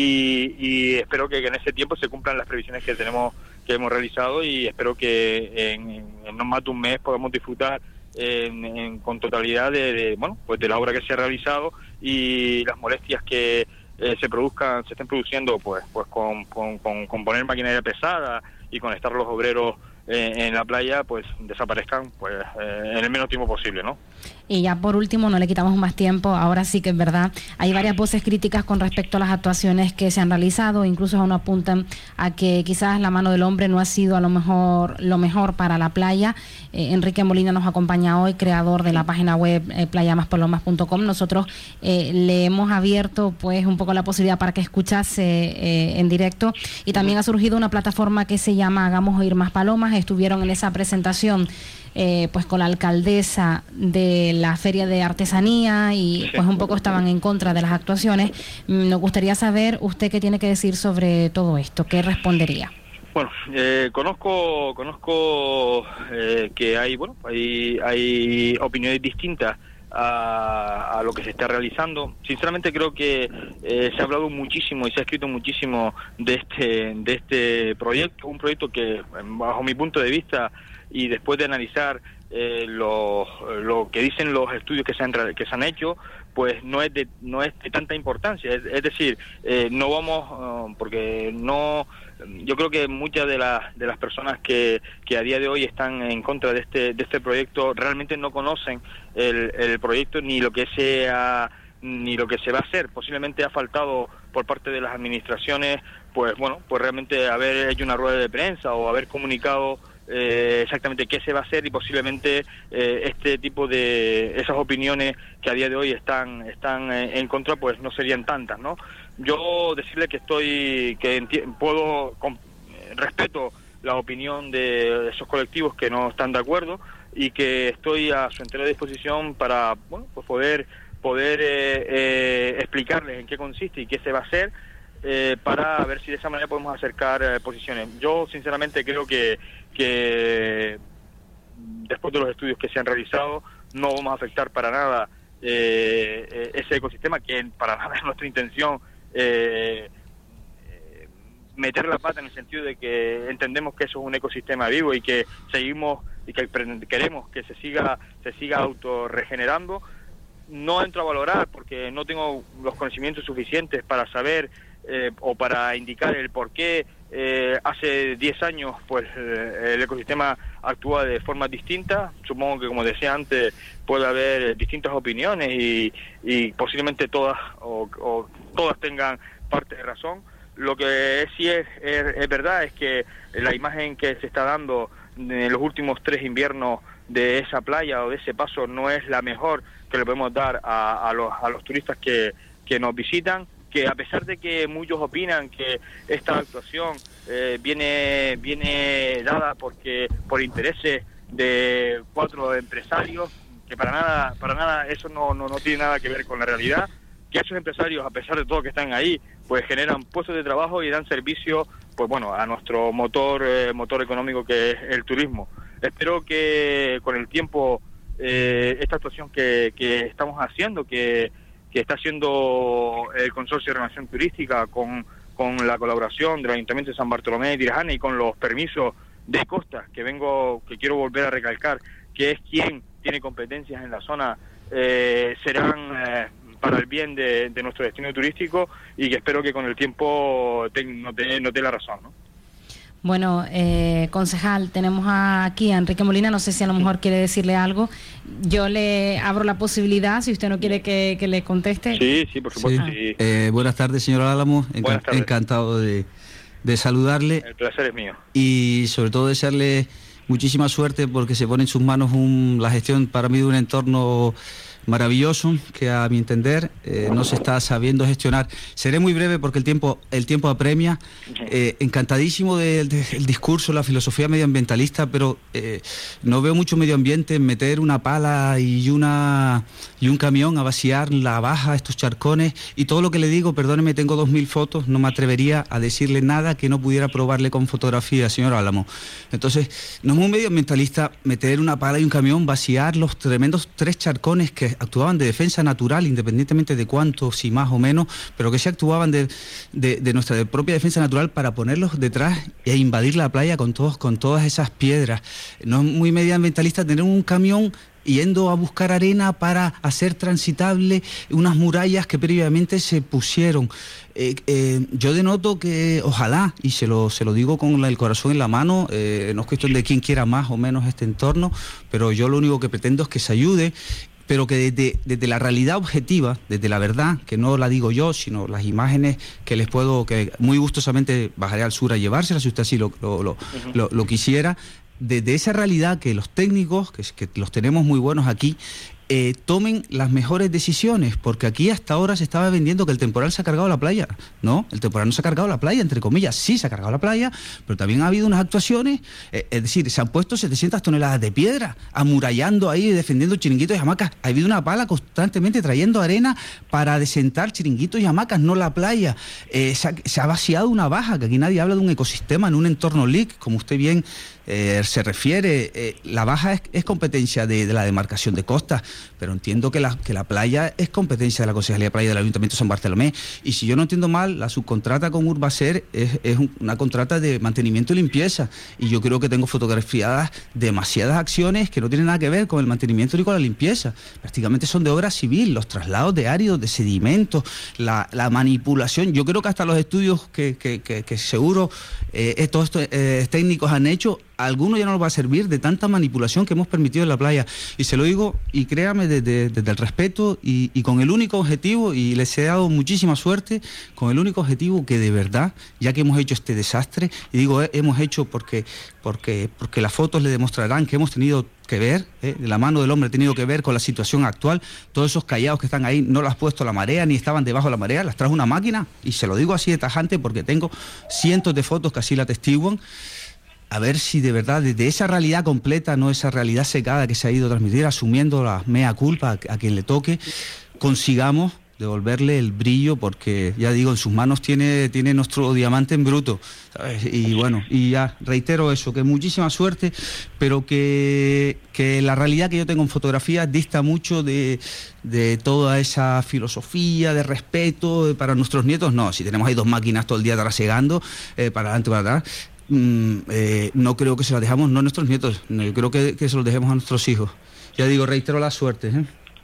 y, y espero que, que en ese tiempo se cumplan las previsiones que tenemos que hemos realizado y espero que en, en no más de un mes podamos disfrutar En, en, con totalidad de, de bueno pues de la obra que se ha realizado y las molestias que eh, se produzcan se estén produciendo pues pues con, con, con, con poner maquinaria pesada y con estar los obreros eh, en la playa pues desaparezcan pues eh, en el menos tiempo posible, ¿no? Y ya por último, no le quitamos más tiempo, ahora sí que es verdad, hay varias voces críticas con respecto a las actuaciones que se han realizado, incluso aún apuntan a que quizás la mano del hombre no ha sido a lo mejor lo mejor para la playa. Eh, Enrique Molina nos acompaña hoy, creador de la página web eh, playa maspalomas punto com. Nosotros eh, le hemos abierto pues un poco la posibilidad para que escuchase eh, en directo y también ha surgido una plataforma que se llama Hagamos Oír Maspalomas. Estuvieron en esa presentación Eh, pues con la alcaldesa de la Feria de Artesanía y pues un poco estaban en contra de las actuaciones. Nos gustaría saber usted qué tiene que decir sobre todo esto, ¿qué respondería? Bueno, eh, conozco conozco eh, que hay bueno hay hay opiniones distintas a, a lo que se está realizando. Sinceramente creo que eh, se ha hablado muchísimo y se ha escrito muchísimo de este de este proyecto, un proyecto que bajo mi punto de vista y después de analizar eh, lo, lo que dicen los estudios que se han que se han hecho, pues no es de no es de tanta importancia. Es, es decir, eh, no vamos uh, porque no yo creo que muchas de las de las personas que, que a día de hoy están en contra de este de este proyecto realmente no conocen el, el proyecto ni lo que se ha ni lo que se va a hacer. Posiblemente ha faltado por parte de las administraciones, pues bueno, pues realmente haber hecho una rueda de prensa o haber comunicado Eh, exactamente qué se va a hacer y posiblemente eh, este tipo de esas opiniones que a día de hoy están están eh, en contra pues no serían tantas, ¿no? Yo decirle que estoy que puedo con, respeto la opinión de esos colectivos que no están de acuerdo y que estoy a su entera disposición para bueno pues poder poder eh, eh, explicarles en qué consiste y qué se va a hacer. Eh, para ver si de esa manera podemos acercar eh, posiciones. Yo sinceramente creo que, que después de los estudios que se han realizado no vamos a afectar para nada eh, ese ecosistema, que para nada es nuestra intención eh, eh, meter la pata en el sentido de que entendemos que eso es un ecosistema vivo y que seguimos y que queremos que se siga se siga autorregenerando. no entro a valorar porque no tengo los conocimientos suficientes para saber eh, o para indicar el por qué eh, hace diez años pues eh, el ecosistema actúa de forma distinta. Supongo que, como decía antes, puede haber distintas opiniones y, y posiblemente todas o, o todas tengan parte de razón. Lo que sí es, es, es verdad es que la imagen que se está dando en los últimos tres inviernos de esa playa o de ese paso no es la mejor que le podemos dar a, a, los, a los turistas que, que nos visitan, que a pesar de que muchos opinan que esta actuación eh, viene viene dada porque por intereses de cuatro empresarios, que para nada para nada eso no, no, no tiene nada que ver con la realidad, que esos empresarios, a pesar de todo que están ahí, pues generan puestos de trabajo y dan servicio, pues bueno, a nuestro motor eh, motor económico, que es el turismo. Espero que con el tiempo eh, esta actuación que, que estamos haciendo, que, que está haciendo el Consorcio de Renovación Turística con, con la colaboración del Ayuntamiento de San Bartolomé de Tirajana y con los permisos de costas, que vengo, que quiero volver a recalcar, que es quien tiene competencias en la zona, eh, serán eh, para el bien de, de nuestro destino turístico, y que espero que con el tiempo te, no te no te la razón, ¿no? Bueno, eh, concejal, tenemos aquí a Enrique Molina, no sé si a lo mejor quiere decirle algo. Yo le abro la posibilidad, si usted no quiere que, que le conteste. Sí, sí, por supuesto. Sí. Sí. Eh, buenas tardes, señor Álamo. Enca- Buenas tardes. Encantado de, de saludarle. El placer es mío. Y sobre todo desearle muchísima suerte, porque se pone en sus manos un, la gestión para mí de un entorno maravilloso que, a mi entender, eh, no se está sabiendo gestionar. Seré muy breve porque el tiempo el tiempo apremia. Eh, encantadísimo del de, de, discurso, la filosofía medioambientalista, pero eh, no veo mucho medio ambiente en meter una pala y una y un camión a vaciar la baja, estos charcones, y todo lo que le digo, perdóneme, tengo dos mil fotos, no me atrevería a decirle nada que no pudiera probarle con fotografía, señor Álamo. Entonces, no es muy medioambientalista meter una pala y un camión, vaciar los tremendos tres charcones que actuaban de defensa natural, independientemente de cuánto, si más o menos, pero que sí actuaban de, de, de nuestra de propia defensa natural, para ponerlos detrás e invadir la playa con todos con todas esas piedras. No es muy medioambientalista tener un camión yendo a buscar arena para hacer transitable unas murallas que previamente se pusieron. Eh, eh, yo denoto que ojalá, y se lo, se lo digo con la, el corazón en la mano, eh, no es cuestión de quién quiera más o menos este entorno, pero yo lo único que pretendo es que se ayude, pero que desde, desde la realidad objetiva, desde la verdad, que no la digo yo, sino las imágenes que les puedo, que muy gustosamente bajaré al sur a llevárselas, si usted así lo, lo, lo, uh-huh. lo, lo quisiera, desde esa realidad que los técnicos, que, que los tenemos muy buenos aquí, Eh, tomen las mejores decisiones, porque aquí hasta ahora se estaba vendiendo que el temporal se ha cargado la playa. No, el temporal no se ha cargado la playa, entre comillas, sí se ha cargado la playa, pero también ha habido unas actuaciones, eh, es decir, se han puesto setecientas toneladas de piedra, amurallando ahí, defendiendo chiringuitos y hamacas. Ha habido una pala constantemente trayendo arena para desentar chiringuitos y hamacas, no la playa. Eh, se, ha, se ha vaciado una baja, que aquí nadie habla de un ecosistema en un entorno L I C, como usted bien Eh, se refiere. Eh, la baja es, es competencia de, de la demarcación de costas, pero entiendo que la, que la playa es competencia de la Concejalía de Playa del Ayuntamiento de San Bartolomé, y si yo no entiendo mal, la subcontrata con Urbacer es, es un, una contrata de mantenimiento y limpieza, y yo creo que tengo fotografiadas demasiadas acciones que no tienen nada que ver con el mantenimiento ni con la limpieza. Prácticamente son de obra civil, los traslados de áridos, de sedimentos, la, la manipulación. Yo creo que hasta los estudios que, que, que, que seguro eh, todos estos eh, técnicos han hecho, alguno ya no nos va a servir de tanta manipulación que hemos permitido en la playa. Y se lo digo, y créame, desde, desde el respeto y, y con el único objetivo, y les he dado muchísima suerte, con el único objetivo que de verdad, ya que hemos hecho este desastre, y digo eh, hemos hecho porque, porque, porque las fotos le demostrarán que hemos tenido que ver, eh, la mano del hombre ha tenido que ver con la situación actual. Todos esos callados que están ahí no los ha puesto la marea, ni estaban debajo de la marea, las trajo una máquina, y se lo digo así de tajante porque tengo cientos de fotos que así la atestiguan. A ver si de verdad, desde esa realidad completa, no esa realidad secada que se ha ido a transmitir, asumiendo la mea culpa a, a quien le toque, consigamos devolverle el brillo, porque ya digo, en sus manos tiene, tiene nuestro diamante en bruto, ¿sabes? Y bueno, y ya reitero eso, que muchísima suerte, pero que, que la realidad que yo tengo en fotografía dista mucho de, de toda esa filosofía de respeto para nuestros nietos. No, si tenemos ahí dos máquinas todo el día trasegando, eh, para adelante, para atrás, Mm, eh, no creo que se las dejamos, no a nuestros nietos, no, yo creo que, que se los dejemos a nuestros hijos. Ya digo, reitero la suerte, ¿eh?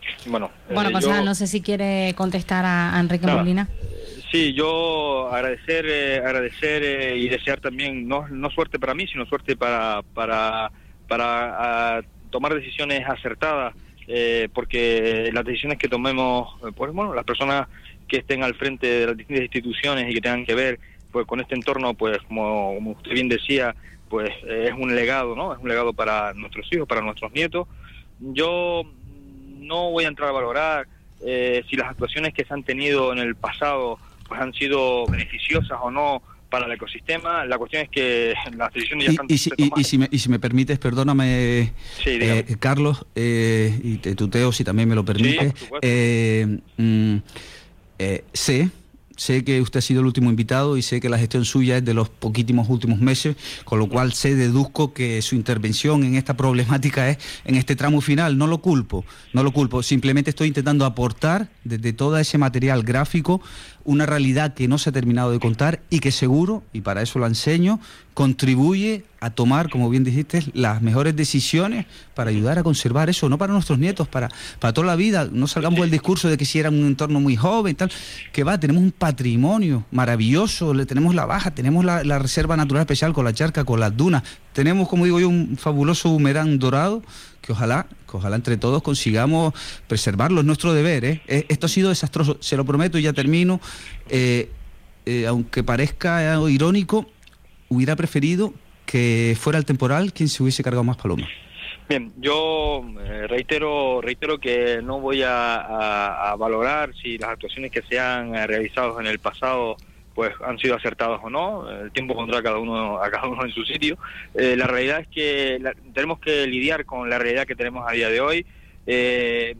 Bueno, bueno eh, concejal, yo, no sé si quiere contestar a, a Enrique nada. Molina. Sí, yo agradecer eh, agradecer eh, y desear también no no suerte para mí, sino suerte para para para uh, tomar decisiones acertadas, eh, porque las decisiones que tomemos, pues bueno, las personas que estén al frente de las distintas instituciones y que tengan que ver pues con este entorno, pues como, como usted bien decía, pues eh, es un legado, ¿no? Es un legado para nuestros hijos, para nuestros nietos. Yo no voy a entrar a valorar eh, si las actuaciones que se han tenido en el pasado pues han sido beneficiosas o no para el ecosistema. La cuestión es que las decisiones ya están y, y, si, y, y, si me, y si me permites, perdóname, sí, eh, Carlos, eh, y te tuteo si también me lo permites. Sí, por eh, mm, eh, sé Sé que usted ha sido el último invitado y sé que la gestión suya es de los poquísimos últimos meses, con lo cual sé, deduzco que su intervención en esta problemática es en este tramo final. No lo culpo, no lo culpo. Simplemente estoy intentando aportar desde todo ese material gráfico una realidad que no se ha terminado de contar y que seguro, y para eso lo enseño, contribuye a tomar, como bien dijiste, las mejores decisiones para ayudar a conservar eso, no para nuestros nietos, para, para toda la vida. No salgamos del discurso de que si era un entorno muy joven, tal, que va, tenemos un patrimonio maravilloso, le tenemos la baja, tenemos la, la reserva natural especial con la charca, con las dunas, tenemos, como digo yo, un fabuloso humedal dorado, que ojalá, que ojalá entre todos consigamos preservarlo, es nuestro deber, ¿eh? Esto ha sido desastroso, se lo prometo y ya termino, eh, eh, aunque parezca irónico, hubiera preferido que fuera el temporal quien se hubiese cargado más palomas. Bien, yo eh, reitero reitero que no voy a, a, a valorar si las actuaciones que se han eh, realizado en el pasado pues han sido acertadas o no. El tiempo pondrá a cada uno a cada uno en su sitio. Eh, la realidad es que la, tenemos que lidiar con la realidad que tenemos a día de hoy. Eh,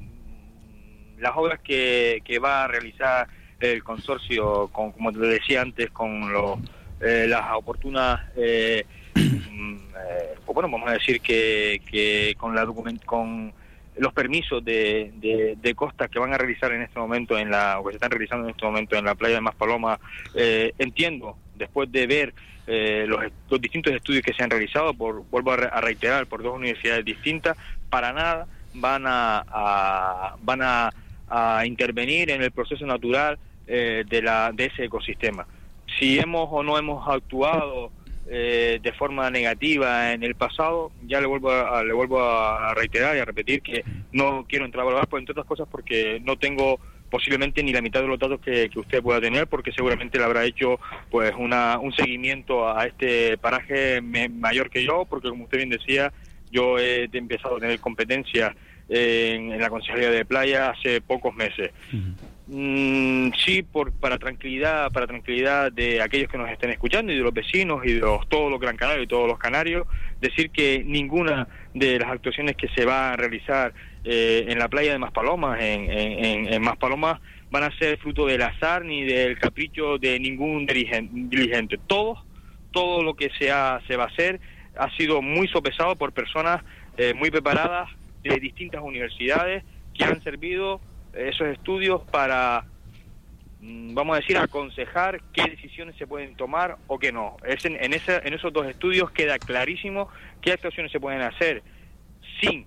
las obras que, que va a realizar el consorcio, con, como te decía antes, con los, eh, las oportunas eh, eh, pues bueno, vamos a decir que, que con la document con los permisos de, de, de costas que van a realizar en este momento en la o que se están realizando en este momento en la playa de Maspalomas, eh, entiendo, después de ver eh, los, los distintos estudios que se han realizado, por vuelvo a, re, a reiterar, por dos universidades distintas, para nada van a, a van a, a intervenir en el proceso natural eh, de la de ese ecosistema. Si hemos o no hemos actuado Eh, de forma negativa en el pasado, ya le vuelvo a, le vuelvo a reiterar y a repetir que no quiero entrar a valorar, pues, entre otras cosas porque no tengo posiblemente ni la mitad de los datos que, que usted pueda tener, porque seguramente le habrá hecho pues una un seguimiento a este paraje me, mayor que yo, porque como usted bien decía, yo he empezado a tener competencias en, en la Concejalía de Playa hace pocos meses. Uh-huh. Mm, sí, por para tranquilidad para tranquilidad de aquellos que nos estén escuchando y de los vecinos y de los, todos los Gran Canarios y todos los canarios, decir que ninguna de las actuaciones que se va a realizar eh, en la playa de Maspalomas, en, en, en Maspalomas, van a ser fruto del azar ni del capricho de ningún dirigente. Todo, todo lo que se, ha, se va a hacer ha sido muy sopesado por personas eh, muy preparadas de distintas universidades que han servido esos estudios para, vamos a decir, aconsejar qué decisiones se pueden tomar o qué no. Es en, en, ese, en esos dos estudios queda clarísimo qué actuaciones se pueden hacer sin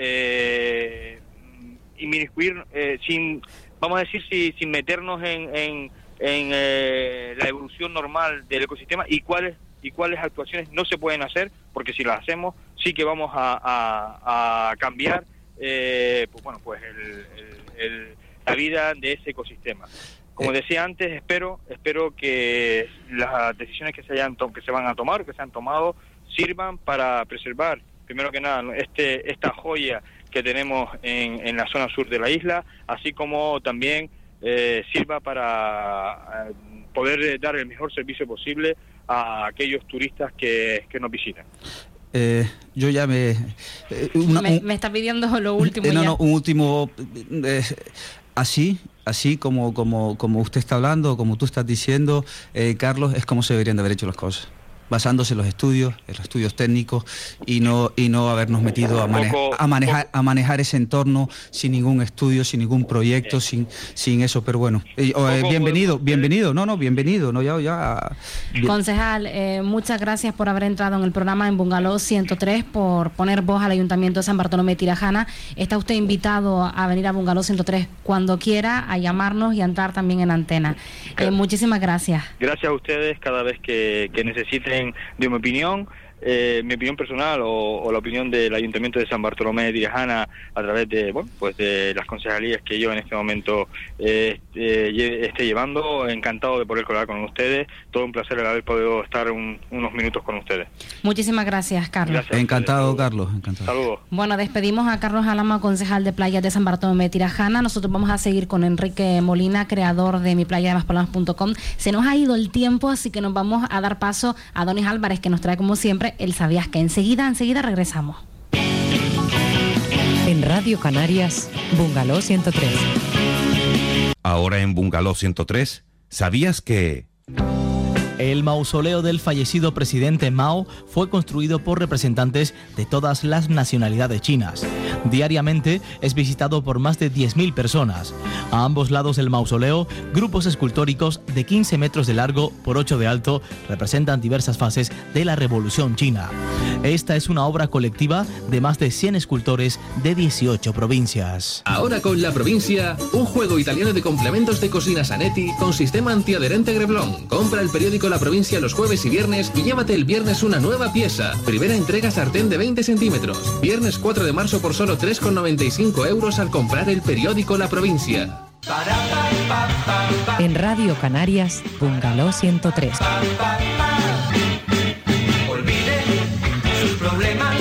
eh, inmiscuir, eh, sin, vamos a decir, si, sin meternos en, en, en eh, la evolución normal del ecosistema y cuáles y cuáles actuaciones no se pueden hacer, porque si las hacemos sí que vamos a, a, a cambiar eh, pues bueno pues el, el El, la vida de ese ecosistema. Como decía antes, espero espero que las decisiones que se hayan que se van a tomar, que se han tomado, sirvan para preservar, primero que nada, este esta joya que tenemos en, en la zona sur de la isla, así como también eh, sirva para eh, poder dar el mejor servicio posible a aquellos turistas que, que nos visitan. Eh, yo ya me, eh, una, me... Me está pidiendo lo último. Eh, no, ya. no, un último... Eh, así, así como, como, como usted está hablando, como tú estás diciendo, eh, Carlos, es como se deberían de haber hecho las cosas. basándose en los estudios, en los estudios técnicos, y no y no habernos metido a, maneja, a manejar a manejar ese entorno sin ningún estudio, sin ningún proyecto, sin sin eso. Pero bueno, eh, eh, bienvenido, bienvenido, no, no, bienvenido, no ya ya. Bien. Concejal, eh, muchas gracias por haber entrado en el programa en Bungalow ciento tres, por poner voz al Ayuntamiento de San Bartolomé de Tirajana. Está usted invitado a venir a Bungalow ciento tres cuando quiera, a llamarnos y a entrar también en antena. Eh, muchísimas gracias. Gracias a ustedes cada vez que, que necesiten de mi opinión, eh, mi opinión personal o, o la opinión del Ayuntamiento de San Bartolomé de Tirajana a través de, bueno, pues de las concejalías que yo en este momento eh, eh, esté llevando. Encantado de poder colaborar con ustedes. Todo un placer el haber podido estar un, unos minutos con ustedes. Muchísimas gracias, Carlos. Gracias. Encantado, Carlos. Encantado. Saludos. Bueno, despedimos a Carlos Álamo, concejal de Playas de San Bartolomé de Tirajana. Nosotros vamos a seguir con Enrique Molina, creador de mi playa de más palomas punto com. Se nos ha ido el tiempo, así que nos vamos a dar paso a Donis Álvarez, que nos trae como siempre el Sabías Que. Enseguida, enseguida regresamos. En Radio Canarias, Bungalow ciento tres. Ahora en Bungalow ciento tres, ¿sabías que...? El mausoleo del fallecido presidente Mao fue construido por representantes de todas las nacionalidades chinas. Diariamente es visitado por más de diez mil personas. A ambos lados del mausoleo, grupos escultóricos de quince metros de largo por ocho de alto representan diversas fases de la Revolución China. Esta es una obra colectiva de más de cien escultores de dieciocho provincias. Ahora con La Provincia, un juego italiano de complementos de cocina Sanetti con sistema antiadherente Greblón. Compra el periódico La Provincia los jueves y viernes y llévate el viernes una nueva pieza. Primera entrega sartén de veinte centímetros. Viernes cuatro de marzo por solo tres con noventa y cinco euros al comprar el periódico La Provincia. En Radio Canarias, Bungalow ciento tres. Olvide sus problemas.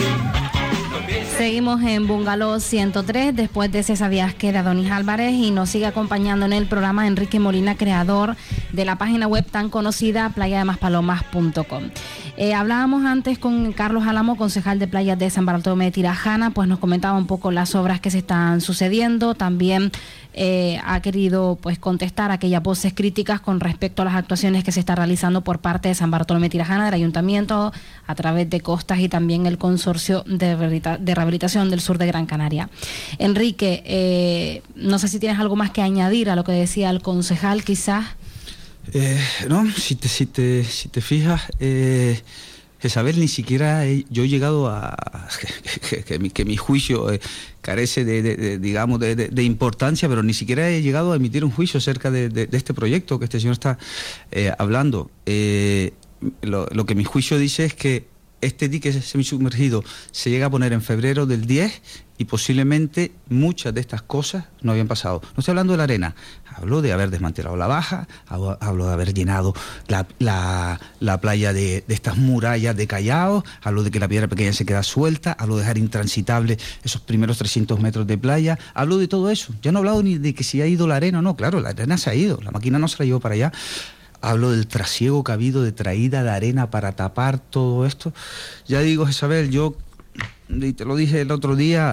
Seguimos en Bungalow ciento tres después de ese Sabías Que de Adonis Álvarez, y nos sigue acompañando en el programa Enrique Molina, creador de la página web tan conocida playa de más palomas punto com. Eh, hablábamos antes con Carlos Álamo, concejal de Playas de San Bartolomé de Tirajana, pues nos comentaba un poco las obras que se están sucediendo. También eh, ha querido pues contestar aquellas voces críticas con respecto a las actuaciones que se está realizando por parte de San Bartolomé de Tirajana, del Ayuntamiento, a través de Costas y también el Consorcio de, Rehabilita- de Rehabilitación del Sur de Gran Canaria. Enrique, eh, no sé si tienes algo más que añadir a lo que decía el concejal, quizás. Eh, no, si te, si te, si te fijas, eh, Isabel, ni siquiera he, yo he llegado a, a que, que, que, mi, que mi juicio eh, carece de, de, de digamos, de, de, de importancia, pero ni siquiera he llegado a emitir un juicio acerca de, de, de este proyecto que este señor está eh, hablando. Eh, lo, lo que mi juicio dice es que este dique semisumergido se llega a poner en febrero del diez y posiblemente muchas de estas cosas no habían pasado. No estoy hablando de la arena, hablo de haber desmantelado la baja, hablo, hablo de haber llenado la, la, la playa de, de estas murallas de Callao, hablo de que la piedra pequeña se queda suelta, hablo de dejar intransitable esos primeros trescientos metros de playa, hablo de todo eso. Ya no he hablado ni de que si ha ido la arena o no, claro, la arena se ha ido, la máquina no se la llevó para allá. Hablo del trasiego que ha habido de traída de arena para tapar todo esto. Ya digo, Isabel, yo, y te lo dije el otro día,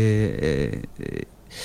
eh, eh, eh,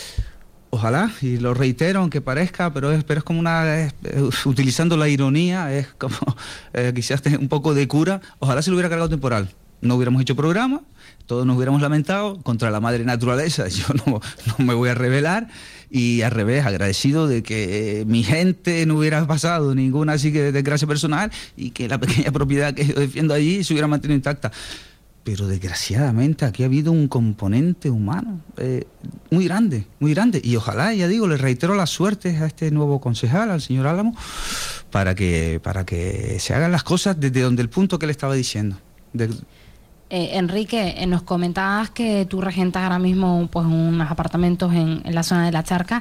ojalá, y lo reitero aunque parezca, pero es, pero es como una, es, es, utilizando la ironía, es como eh, quizás un poco de cura, ojalá se lo hubiera cargado temporal. No hubiéramos hecho programa, todos nos hubiéramos lamentado contra la madre naturaleza, yo no, no me voy a rebelar, y al revés, agradecido de que eh, mi gente no hubiera pasado ninguna así que desgracia personal y que la pequeña propiedad que yo defiendo allí se hubiera mantenido intacta. Pero desgraciadamente aquí ha habido un componente humano eh, muy grande, muy grande, y ojalá, ya digo, le reitero las suertes a este nuevo concejal, al señor Álamo, para que, para que se hagan las cosas desde donde el punto que le estaba diciendo. De, Eh, Enrique, eh, nos comentabas que tú regentas ahora mismo pues unos apartamentos en, en la zona de La Charca.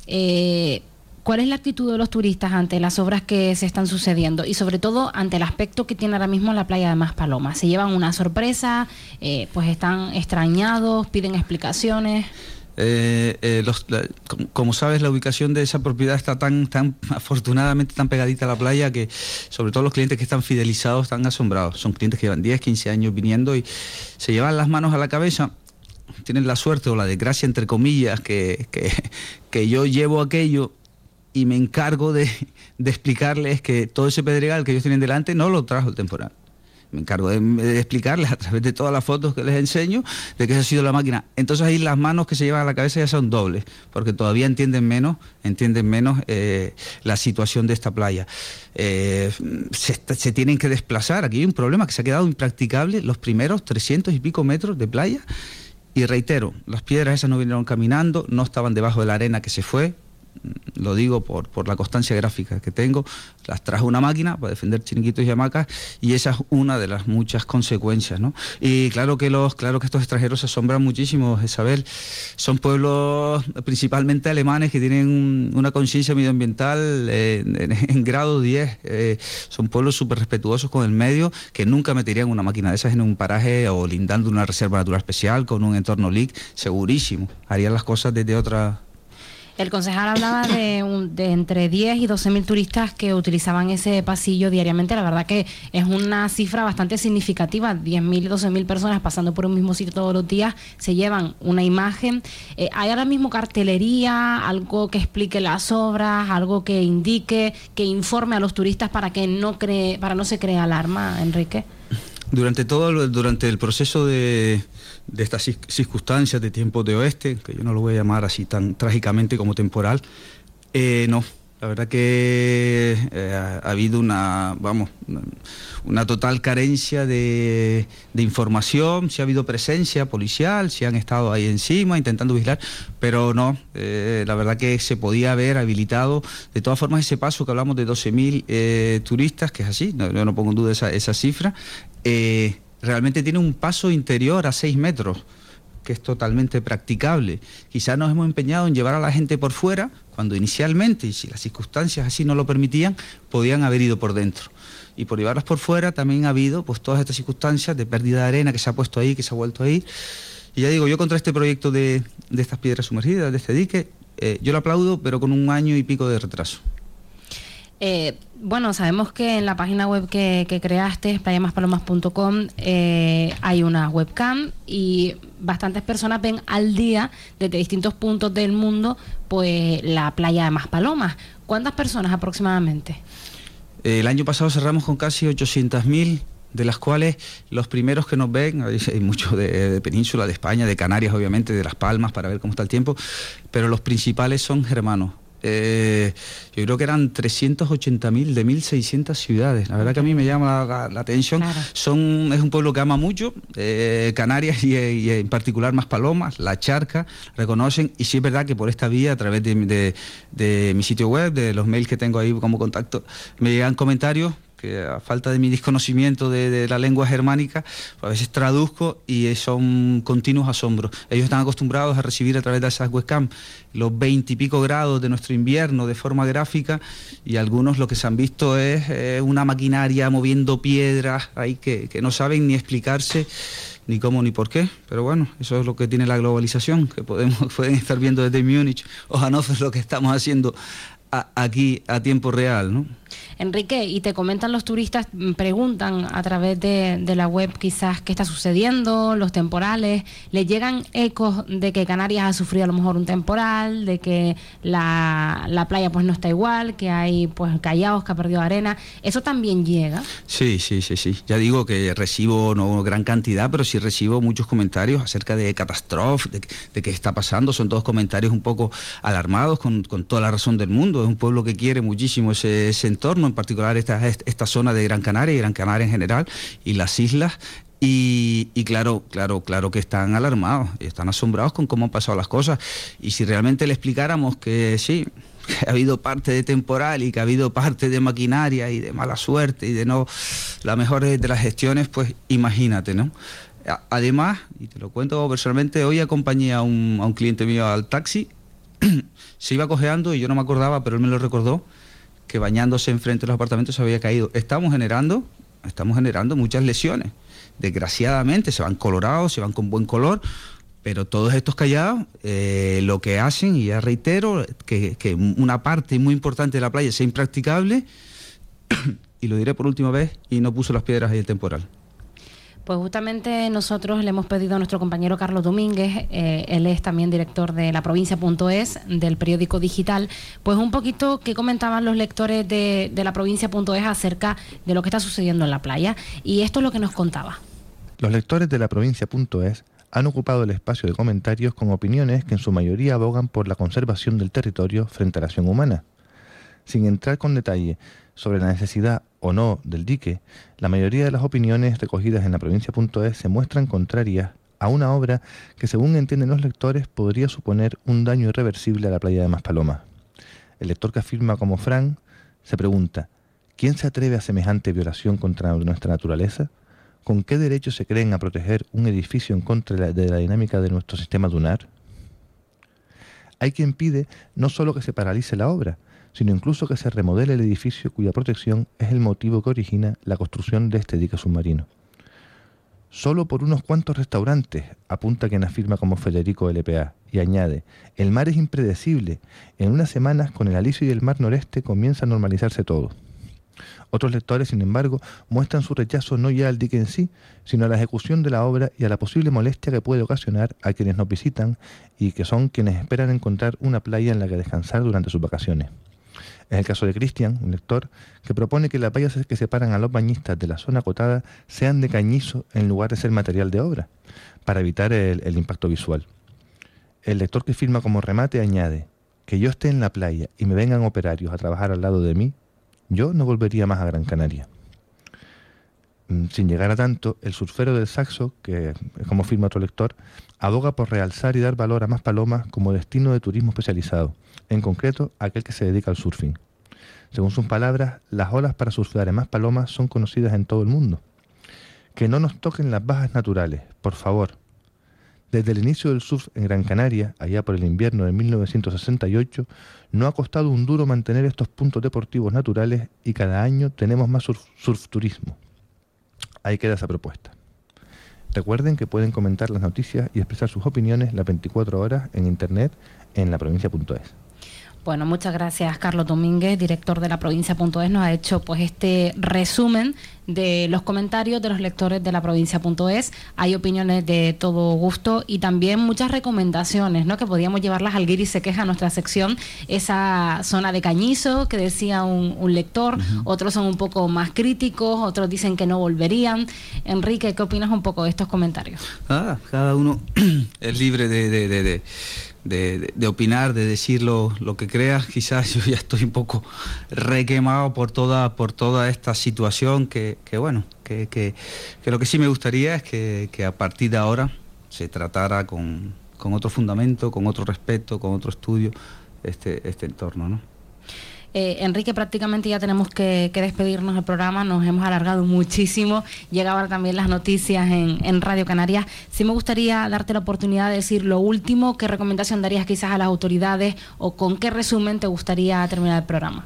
Eh, ¿Cuál es la actitud de los turistas ante las obras que se están sucediendo y sobre todo ante el aspecto que tiene ahora mismo la playa de Maspalomas? ¿Se llevan una sorpresa? Eh, pues están extrañados, piden explicaciones. Eh, eh, los, la, como, como sabes, la ubicación de esa propiedad está tan, tan afortunadamente tan pegadita a la playa que sobre todo los clientes que están fidelizados están asombrados. Son clientes que llevan diez, quince años viniendo y se llevan las manos a la cabeza. Tienen la suerte o la desgracia, entre comillas, que, que, que yo llevo aquello y me encargo de, de explicarles que todo ese pedregal que ellos tienen delante no lo trajo el temporal. me encargo de, de explicarles a través de todas las fotos que les enseño de que esa ha sido la máquina. Entonces ahí las manos que se llevan a la cabeza ya son dobles, porque todavía entienden menos, entienden menos eh, la situación de esta playa. Eh, se, se tienen que desplazar. Aquí hay un problema que se ha quedado impracticable los primeros trescientos y pico metros de playa. Y reitero, las piedras esas no vinieron caminando, no estaban debajo de la arena que se fue. Lo digo por, por la constancia gráfica que tengo, las trajo una máquina para defender chiringuitos y hamacas, y esa es una de las muchas consecuencias, ¿no? Y claro que los, claro que estos extranjeros se asombran muchísimo, Isabel. Son pueblos principalmente alemanes que tienen una conciencia medioambiental eh, en, en grado diez, eh, son pueblos súper respetuosos con el medio, que nunca meterían una máquina de esas en un paraje o lindando una reserva natural especial con un entorno L I C, segurísimo, harían las cosas desde otra... El concejal hablaba de, un, de entre diez y doce mil turistas que utilizaban ese pasillo diariamente. La verdad que es una cifra bastante significativa. diez mil y doce mil personas pasando por un mismo sitio todos los días se llevan una imagen. Eh, ¿Hay ahora mismo cartelería, algo que explique las obras, algo que indique, que informe a los turistas para que no cree, para no se cree alarma, Enrique? Durante todo durante el proceso de, de estas circunstancias de tiempos de oeste, que yo no lo voy a llamar así tan trágicamente como temporal, eh, no, la verdad que eh, ha, ha habido una, vamos, una, una total carencia de, de información. Sí ha habido presencia policial, sí han estado ahí encima intentando vigilar, pero no, eh, la verdad que se podía haber habilitado. De todas formas, ese paso que hablamos de doce mil eh, turistas, que es así, no, yo no pongo en duda esa, esa cifra, eh, realmente tiene un paso interior a seis metros, que es totalmente practicable. Quizás nos hemos empeñado en llevar a la gente por fuera, cuando inicialmente, y si las circunstancias así no lo permitían, podían haber ido por dentro. Y por llevarlas por fuera también ha habido pues todas estas circunstancias de pérdida de arena que se ha puesto ahí, que se ha vuelto a ir. Y ya digo, yo contra este proyecto de, de estas piedras sumergidas, de este dique, eh, yo lo aplaudo, pero con un año y pico de retraso. Eh, bueno, sabemos que en la página web que, que creaste, playa más palomas punto com, eh, hay una webcam y bastantes personas ven al día desde distintos puntos del mundo pues la playa de Maspalomas. ¿Cuántas personas aproximadamente? El año pasado cerramos con casi ochocientas mil, de las cuales los primeros que nos ven, hay muchos de, de Península, de España, de Canarias obviamente, de Las Palmas para ver cómo está el tiempo, pero los principales son germanos. Eh, yo creo que eran trescientos ochenta mil de mil seiscientas ciudades. La verdad que a mí me llama la, la, la atención. Claro. Son, es un pueblo que ama mucho, eh, Canarias y, y en particular Maspalomas, La Charca, reconocen, y sí es verdad que por esta vía, a través de, de, de mi sitio web, de los mails que tengo ahí como contacto, me llegan comentarios que a falta de mi desconocimiento de, de la lengua germánica, pues a veces traduzco y son continuos asombros. Ellos están acostumbrados a recibir a través de esas webcam los veintipico grados de nuestro invierno de forma gráfica, y algunos lo que se han visto es eh, una maquinaria moviendo piedras ahí que, que no saben ni explicarse ni cómo ni por qué, pero bueno, eso es lo que tiene la globalización, que podemos pueden estar viendo desde Múnich o Hannover lo que estamos haciendo a, aquí a tiempo real, ¿no? Enrique, y te comentan los turistas, preguntan a través de, de la web quizás qué está sucediendo, los temporales, les llegan ecos de que Canarias ha sufrido a lo mejor un temporal, de que la, la playa pues no está igual, que hay pues callaos, que ha perdido arena, ¿eso también llega? Sí, sí, sí, sí, ya digo que recibo no gran cantidad, pero sí recibo muchos comentarios acerca de catástrofe, de, de qué está pasando, son todos comentarios un poco alarmados, con, con toda la razón del mundo, es un pueblo que quiere muchísimo ese, ese entorno, en particular esta, esta zona de Gran Canaria y Gran Canaria en general y las islas, y, y claro, claro, claro que están alarmados, están asombrados con cómo han pasado las cosas, y si realmente le explicáramos que sí, que ha habido parte de temporal y que ha habido parte de maquinaria y de mala suerte y de no la mejor de las gestiones, pues imagínate, ¿no? Además, y te lo cuento personalmente, hoy acompañé a un, a un cliente mío al taxi, se iba cojeando y yo no me acordaba, pero él me lo recordó, que bañándose enfrente de los apartamentos se había caído. Estamos generando, estamos generando muchas lesiones. Desgraciadamente se van colorados, se van con buen color, pero todos estos callados eh, lo que hacen, y ya reitero, que, que una parte muy importante de la playa sea impracticable, y lo diré por última vez, y no puso las piedras ahí el temporal. Pues justamente nosotros le hemos pedido a nuestro compañero Carlos Domínguez, eh, él es también director de la provincia punto es, del periódico digital, pues un poquito qué comentaban los lectores de, de la provincia punto es acerca de lo que está sucediendo en la playa, y esto es lo que nos contaba. Los lectores de la provincia punto es han ocupado el espacio de comentarios con opiniones que en su mayoría abogan por la conservación del territorio frente a la acción humana. Sin entrar con detalle sobre la necesidad o no del dique, la mayoría de las opiniones recogidas en la provincia punto es se muestran contrarias a una obra que, según entienden los lectores, podría suponer un daño irreversible a la playa de Maspalomas. El lector, que afirma como Fran, se pregunta: ¿quién se atreve a semejante violación contra nuestra naturaleza? ¿Con qué derecho se creen a proteger un edificio en contra de la, de la dinámica de nuestro sistema dunar? Hay quien pide no solo que se paralice la obra, sino incluso que se remodele el edificio cuya protección es el motivo que origina la construcción de este dique submarino. Solo por unos cuantos restaurantes, apunta quien afirma como Federico L P A, y añade: el mar es impredecible, en unas semanas con el aliso y el mar noreste comienza a normalizarse todo. Otros lectores, sin embargo, muestran su rechazo no ya al dique en sí, sino a la ejecución de la obra y a la posible molestia que puede ocasionar a quienes nos visitan y que son quienes esperan encontrar una playa en la que descansar durante sus vacaciones. Es el caso de Cristian, un lector, que propone que las vallas que separan a los bañistas de la zona acotada sean de cañizo en lugar de ser material de obra, para evitar el, el impacto visual. El lector, que firma como remate, añade: que yo esté en la playa y me vengan operarios a trabajar al lado de mí, yo no volvería más a Gran Canaria. Sin llegar a tanto, el surfero del Saxo, que es como firma otro lector, aboga por realzar y dar valor a Maspalomas como destino de turismo especializado, en concreto aquel que se dedica al surfing. Según sus palabras, las olas para surfear en Maspalomas son conocidas en todo el mundo. Que no nos toquen las bajas naturales, por favor. Desde el inicio del surf en Gran Canaria, allá por el invierno de mil novecientos sesenta y ocho, no ha costado un duro mantener estos puntos deportivos naturales y cada año tenemos más surf, surf turismo. Ahí queda esa propuesta. Recuerden que pueden comentar las noticias y expresar sus opiniones las veinticuatro horas en internet en la provincia punto es. Bueno, muchas gracias, Carlos Domínguez, director de la provincia punto es. Nos ha hecho pues este resumen de los comentarios de los lectores de la provincia punto es. Hay opiniones de todo gusto y también muchas recomendaciones, ¿no?, que podíamos llevarlas al Guiri se queja, a nuestra sección. Esa zona de cañizo que decía un, un lector, uh-huh. Otros son un poco más críticos, otros dicen que no volverían. Enrique, ¿qué opinas un poco de estos comentarios? Ah, cada uno es libre de... de, de, de... De, de, de opinar, de decir lo, lo que crea. Quizás yo ya estoy un poco requemado por toda por toda esta situación que, que bueno, que, que, que lo que sí me gustaría es que, que a partir de ahora se tratara con, con otro fundamento, con otro respeto, con otro estudio este, este entorno, ¿no? Eh, Enrique, prácticamente ya tenemos que, que despedirnos del programa, nos hemos alargado muchísimo, llega ahora también las noticias en, en Radio Canarias. Sí me gustaría darte la oportunidad de decir lo último, ¿qué recomendación darías quizás a las autoridades o con qué resumen te gustaría terminar el programa?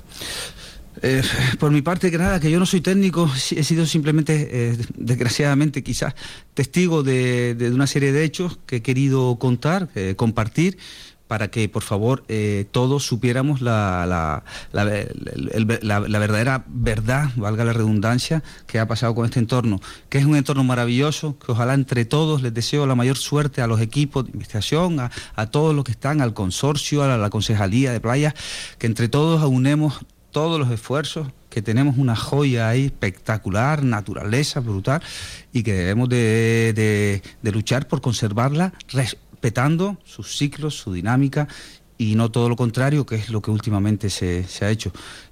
Eh, por mi parte, que nada, que yo no soy técnico, he sido simplemente, eh, desgraciadamente quizás, testigo de, de una serie de hechos que he querido contar, eh, compartir, para que, por favor, eh, todos supiéramos la, la, la, el, el, la, la verdadera verdad, valga la redundancia, que ha pasado con este entorno, que es un entorno maravilloso, que ojalá entre todos les deseo la mayor suerte a los equipos de investigación, a, a todos los que están, al consorcio, a la, la concejalía de playas, que entre todos aunemos todos los esfuerzos, que tenemos una joya ahí espectacular, naturaleza brutal, y que debemos de, de, de luchar por conservarla, respetando sus ciclos, su dinámica, y no todo lo contrario, que es lo que últimamente se, se ha hecho.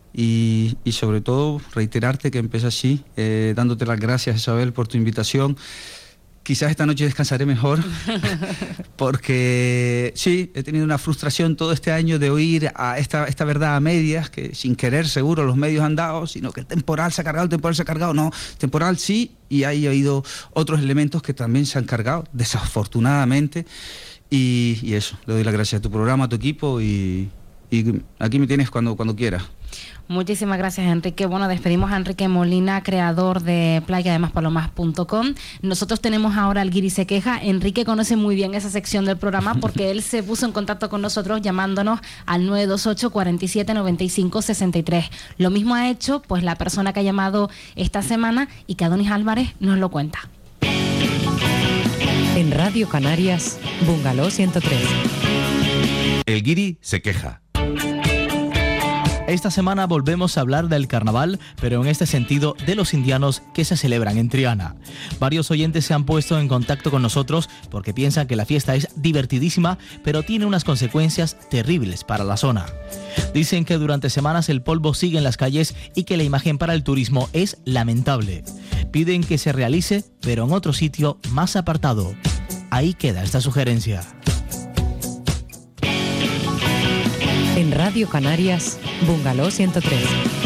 Y, y sobre todo reiterarte que empecé así, eh, dándote las gracias, Isabel, por tu invitación. Quizás esta noche descansaré mejor, porque sí, he tenido una frustración todo este año de oír a esta, esta verdad a medias, que sin querer seguro los medios han dado, sino que el temporal se ha cargado, el temporal se ha cargado. No, temporal sí, y hay habido otros elementos que también se han cargado, desafortunadamente, y, y eso, le doy las gracias a tu programa, a tu equipo, y, y aquí me tienes cuando, cuando quieras. Muchísimas gracias, Enrique. Bueno, despedimos a Enrique Molina, creador de playa de maspalomas punto com. Nosotros tenemos ahora el Guiri se queja. Enrique conoce muy bien esa sección del programa porque él se puso en contacto con nosotros llamándonos al nueve dos ocho, cuatro siete, nueve cinco, seis tres. Lo mismo ha hecho pues la persona que ha llamado esta semana y que Adonis Álvarez nos lo cuenta. En Radio Canarias, Bungalow ciento tres. El guiri se queja. Esta semana volvemos a hablar del carnaval, pero en este sentido de los indianos que se celebran en Triana. Varios oyentes se han puesto en contacto con nosotros porque piensan que la fiesta es divertidísima, pero tiene unas consecuencias terribles para la zona. Dicen que durante semanas el polvo sigue en las calles y que la imagen para el turismo es lamentable. Piden que se realice, pero en otro sitio más apartado. Ahí queda esta sugerencia. En Radio Canarias, Bungalow ciento tres.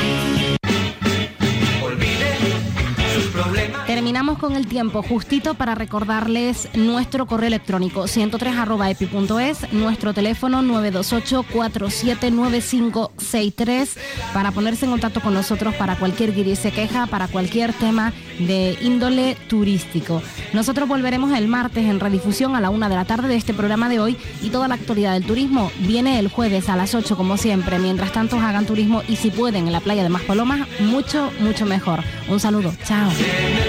Terminamos con el tiempo justito para recordarles nuestro correo electrónico ciento tres arroba epi punto es, nuestro teléfono nueve dos ocho, cuatro siete nueve cinco seis tres para ponerse en contacto con nosotros para cualquier guiri se queja, para cualquier tema de índole turístico. Nosotros volveremos el martes en redifusión a la una de la tarde de este programa de hoy y toda la actualidad del turismo viene el jueves a las ocho como siempre. Mientras tanto hagan turismo y si pueden en la playa de Maspalomas, mucho, mucho mejor. Un saludo, chao.